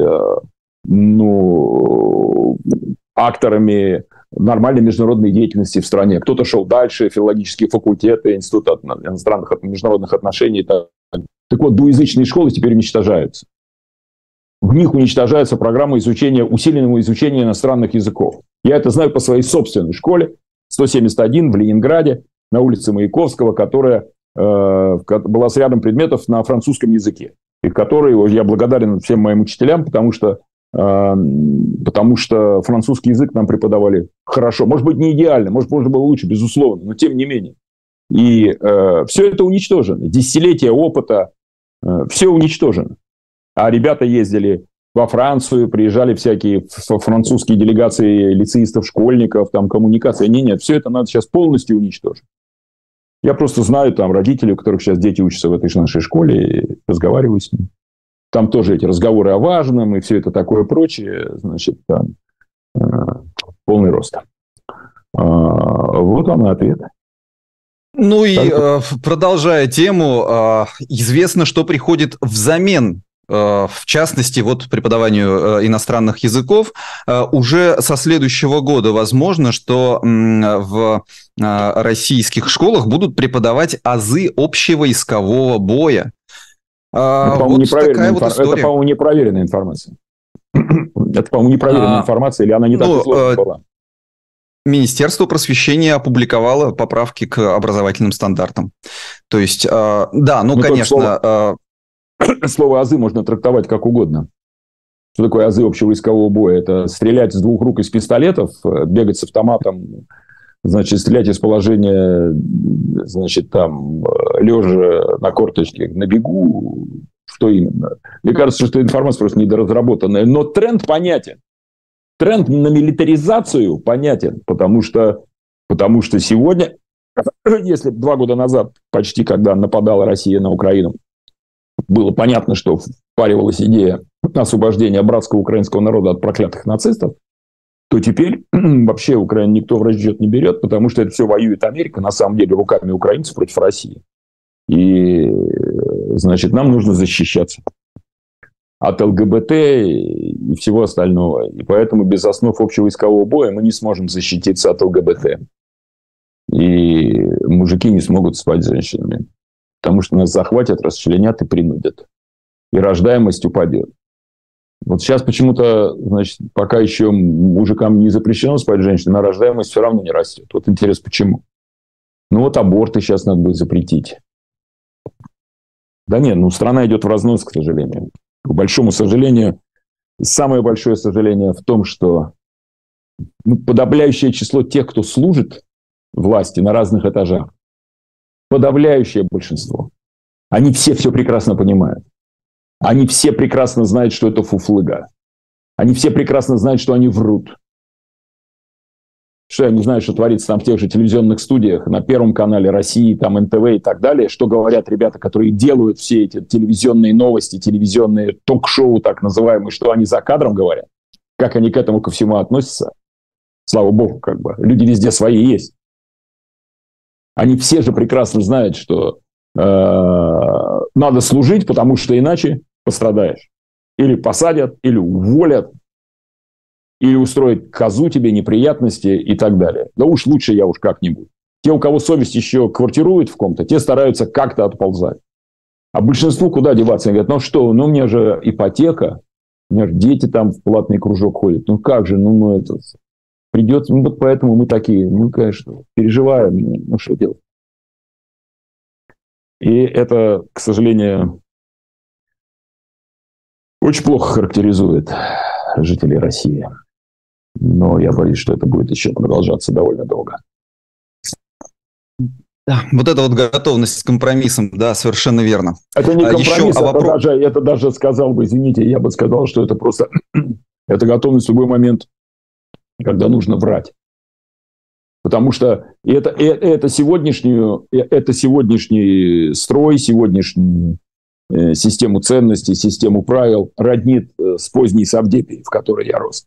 акторами нормальной международной деятельности в стране. Кто-то шел дальше, филологические факультеты, институт иностранных международных отношений. Так вот, двуязычные школы теперь уничтожаются. В них уничтожается программа изучения, усиленного изучения иностранных языков. Я это знаю по своей собственной школе, 171 в Ленинграде, на улице Маяковского, которая была с рядом предметов на французском языке. И которой я благодарен всем моим учителям, потому что французский язык нам преподавали хорошо. Может быть, не идеально, может, можно было лучше, безусловно, но тем не менее. И все это уничтожено. Десятилетия опыта, все уничтожено. А ребята ездили во Францию, приезжали всякие французские делегации лицеистов, школьников, там коммуникации. Нет, все это надо сейчас полностью уничтожить. Я просто знаю там родителей, у которых сейчас дети учатся в этой же нашей школе, и разговариваю с ними. Там тоже эти разговоры о важном и все это такое прочее, значит, там полный рост. Вот вам и ответ. Ну и продолжая тему, известно, что приходит взамен, в частности, вот преподаванию иностранных языков. Уже со следующего года возможно, что в российских школах будут преподавать азы общевойскового боя. Это, по-моему, Вот такая вот история. Это, по-моему, непроверенная информация. Это, по-моему, непроверенная информация, или она не так сложная была? Министерство просвещения опубликовало поправки к образовательным стандартам. То есть, да, конечно... Слово «азы» можно трактовать как угодно. Что такое азы общевойскового боя? Это стрелять с 2 рук из пистолетов, бегать с автоматом, значит, стрелять из положения, значит, там, лежа на корточке на бегу. Что именно? Мне кажется, что информация просто недоразработанная. Но тренд понятен. Тренд на милитаризацию понятен, потому что сегодня, если 2 года назад, почти когда нападала Россия на Украину, было понятно, что впаривалась идея освобождения братского украинского народа от проклятых нацистов, то теперь вообще Украину никто в расчет не берет, потому что это все воюет Америка, на самом деле, руками украинцев против России. И, значит, нам нужно защищаться от ЛГБТ и всего остального. И поэтому без основ общевойскового боя мы не сможем защититься от ЛГБТ. И мужики не смогут спать с женщинами. Потому что нас захватят, расчленят и принудят. И рождаемость упадет. Вот сейчас почему-то, значит, пока еще мужикам не запрещено спать с женщинами, а рождаемость все равно не растет. Вот интересно, почему? Ну вот аборты сейчас надо будет запретить. Да нет, страна идет в разнос, к сожалению. К большому сожалению, самое большое сожаление в том, что подавляющее число тех, кто служит власти на разных этажах, подавляющее большинство, они все прекрасно понимают. Они все прекрасно знают, что это фуфлыга. Они все прекрасно знают, что они врут. Что я не знаю, что творится там в тех же телевизионных студиях, на Первом канале России, там НТВ и так далее, что говорят ребята, которые делают все эти телевизионные новости, телевизионные ток-шоу так называемые, что они за кадром говорят, как они к этому ко всему относятся. Слава богу, как бы. Люди везде свои есть. Они все же прекрасно знают, что надо служить, потому что иначе пострадаешь. Или посадят, или уволят, или устроят козу тебе, неприятности и так далее. Да уж лучше я уж как-нибудь. Те, у кого совесть еще квартирует в ком-то, те стараются как-то отползать. А большинству куда деваться? Они говорят, у меня же ипотека, у меня же дети там в платный кружок ходят. Как же, это придется, вот поэтому мы такие, конечно, переживаем, что делать. И это, к сожалению, очень плохо характеризует жителей России. Но я боюсь, что это будет еще продолжаться довольно долго. Да, вот эта вот готовность к компромиссам, да, совершенно верно. Это не компромисс, это даже сказал бы, извините, я бы сказал, что это просто это готовность в любой момент, когда нужно врать. Потому что это сегодняшний строй, сегодняшнюю систему ценностей, систему правил роднит с поздней Совдепией, в которой я рос.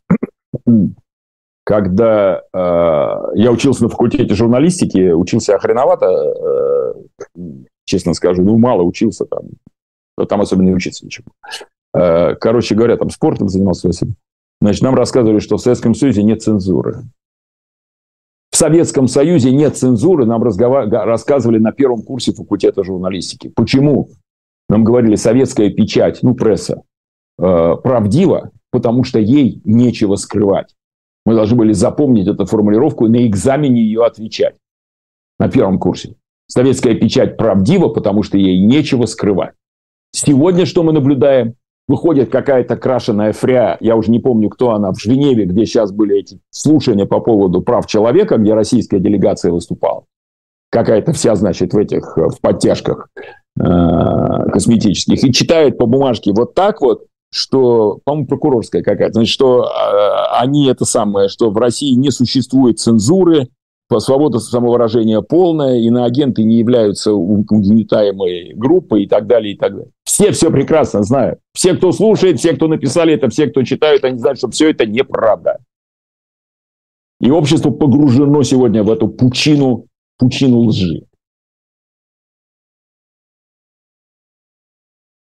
Когда я учился на факультете журналистики, учился хреновато, честно скажу, мало учился там особенно не учиться ничего. Короче говоря, там спортом занимался. Значит, нам рассказывали, что в Советском Союзе нет цензуры. В Советском Союзе нет цензуры, нам рассказывали на первом курсе факультета журналистики. Почему? Нам говорили, советская печать, пресса, правдива, потому что ей нечего скрывать. Мы должны были запомнить эту формулировку и на экзамене ее отвечать. На первом курсе. Советская печать правдива, потому что ей нечего скрывать. Сегодня что мы наблюдаем? Выходит какая-то крашеная фря, я уже не помню, кто она, в Женеве, где сейчас были эти слушания по поводу прав человека, где российская делегация выступала. Какая-то вся, значит, в подтяжках косметических. И читает по бумажке вот так вот, что, по-моему, прокурорская какая-то, значит, что что в России не существует цензуры, свобода самовыражения полная, иноагенты не являются угнетаемой группой и так далее, и так далее. Все прекрасно знают. Все, кто слушает, все, кто написали это, все, кто читают, они знают, что все это неправда. И общество погружено сегодня в эту пучину лжи.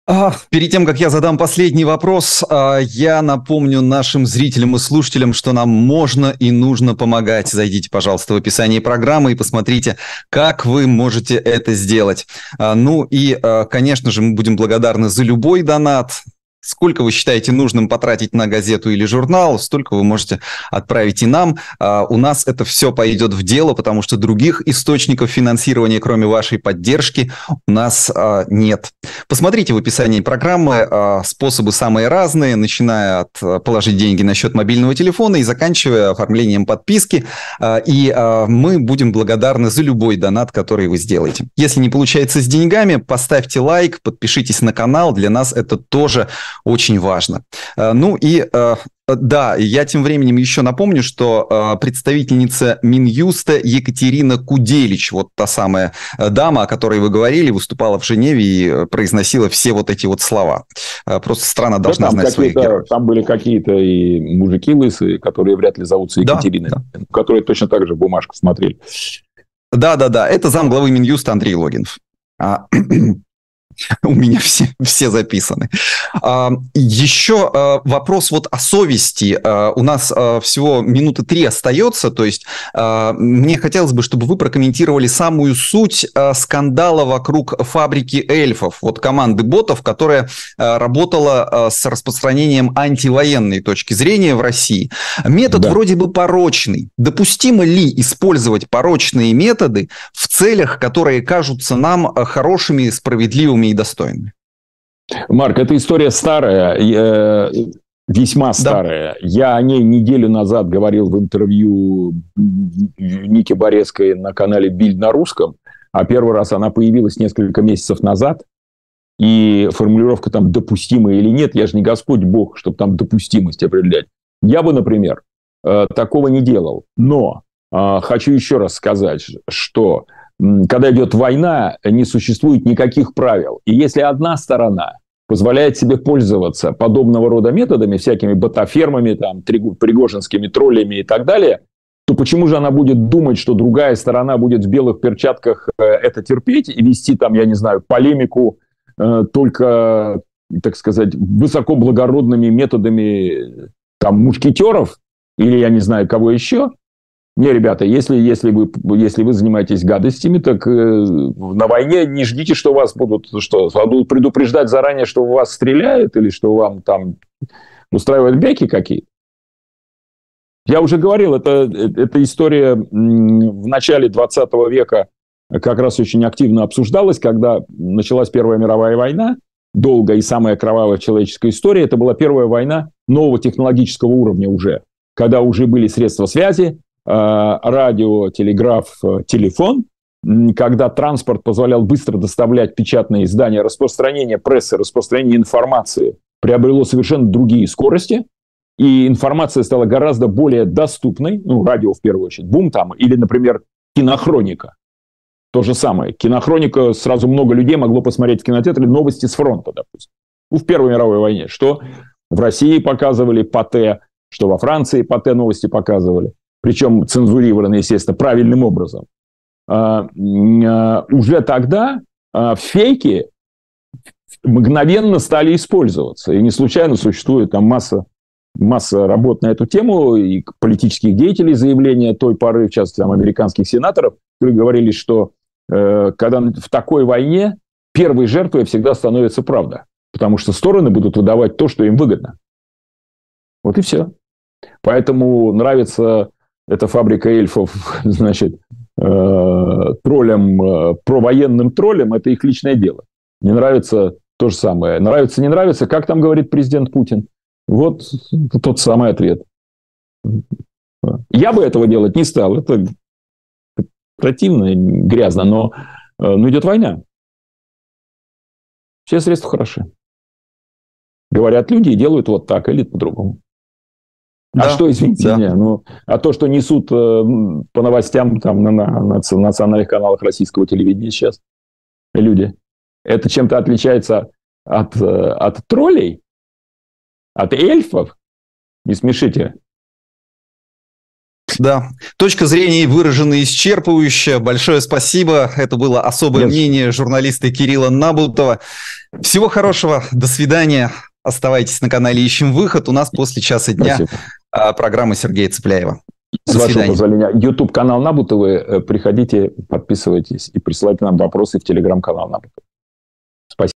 Перед тем, как я задам последний вопрос, я напомню нашим зрителям и слушателям, что нам можно и нужно помогать. Зайдите, пожалуйста, в описание программы и посмотрите, как вы можете это сделать. Ну и, конечно же, мы будем благодарны за любой донат. Сколько вы считаете нужным потратить на газету или журнал, столько вы можете отправить и нам. У нас это все пойдет в дело, потому что других источников финансирования, кроме вашей поддержки, у нас нет. Посмотрите в описании программы. Способы самые разные, начиная от положить деньги на счет мобильного телефона и заканчивая оформлением подписки. И мы будем благодарны за любой донат, который вы сделаете. Если не получается с деньгами, поставьте лайк, подпишитесь на канал. Для нас это тоже очень важно. Ну и да, я тем временем еще напомню, что представительница Минюста Екатерина Куделич, вот та самая дама, о которой вы говорили, выступала в Женеве и произносила все вот эти вот слова. Просто страна должна знать своих героев. Там были какие-то и мужики лысые, которые вряд ли зовутся Екатериной, да. Которые точно так же бумажку смотрели. Да, это замглавы Минюста Андрей Логинов. У меня все записаны. Еще вопрос вот о совести. У нас всего минуты 3 остается. То есть мне хотелось бы, чтобы вы прокомментировали самую суть скандала вокруг фабрики эльфов. Вот команды ботов, которая работала с распространением антивоенной точки зрения в России. Метод вроде бы порочный. Допустимо ли использовать порочные методы в целях, которые кажутся нам хорошими, справедливыми и достойными? Марк, эта история старая, весьма старая. Да. Я о ней неделю назад говорил в интервью Ники Борецкой на канале «Бильд» на русском, а первый раз она появилась несколько месяцев назад, и формулировка там «допустимо или нет», я же не Господь Бог, чтобы там допустимость определять. Я бы, например, такого не делал. Но хочу еще раз сказать, что когда идет война, не существует никаких правил. И если одна сторона позволяет себе пользоваться подобного рода методами, всякими ботафермами, там, пригожинскими троллями и так далее, то почему же она будет думать, что другая сторона будет в белых перчатках это терпеть и вести там, я не знаю, полемику только, так сказать, высокоблагородными методами там, мушкетеров или я не знаю кого еще? Не, ребята, если вы занимаетесь гадостями, так на войне не ждите, что вас будут предупреждать заранее, что в вас стреляют или что вам там устраивают бяки какие-то. Я уже говорил, эта история в начале 20 века как раз очень активно обсуждалась, когда началась Первая мировая война, долгая и самая кровавая в человеческой истории. Это была первая война нового технологического уровня уже, когда уже были средства связи, радио, телеграф, телефон, когда транспорт позволял быстро доставлять печатные издания, распространение прессы, распространение информации приобрело совершенно другие скорости, и информация стала гораздо более доступной, ну, радио в первую очередь, бум там, или, например, кинохроника. То же самое. Кинохроника, сразу много людей могло посмотреть в кинотеатре новости с фронта, допустим. В Первой мировой войне. Что в России показывали по Т, что во Франции по Т новости показывали. Причем цензурированы, естественно, правильным образом. Уже тогда фейки мгновенно стали использоваться. И не случайно существует там масса работ на эту тему, и политических деятелей заявления той поры, в частности, там, американских сенаторов, которые говорили, что когда в такой войне первой жертвой всегда становится правда. Потому что стороны будут выдавать то, что им выгодно. Вот и все. Поэтому нравится эта фабрика эльфов, значит, троллям, провоенным троллям, это их личное дело. Не нравится то же самое. Нравится, не нравится, как там говорит президент Путин. Вот тот самый ответ. Я бы этого делать не стал. Это противно, грязно, но идет война. Все средства хороши. Говорят люди и делают вот так или по-другому. Да, что, извините меня, а то, что несут по новостям там, на национальных каналах российского телевидения сейчас люди, это чем-то отличается от троллей, от эльфов? Не смешите. Да, точка зрения выражена исчерпывающе. Большое спасибо. Это было особое мнение журналиста Кирилла Набутова. Всего хорошего. До свидания. Оставайтесь на канале «Ищем выход». У нас после часа дня программа Сергея Цепляева. С вашего позволения. YouTube-канал Набутовой. Приходите, подписывайтесь и присылайте нам вопросы в телеграм-канал Набутовой. Спасибо.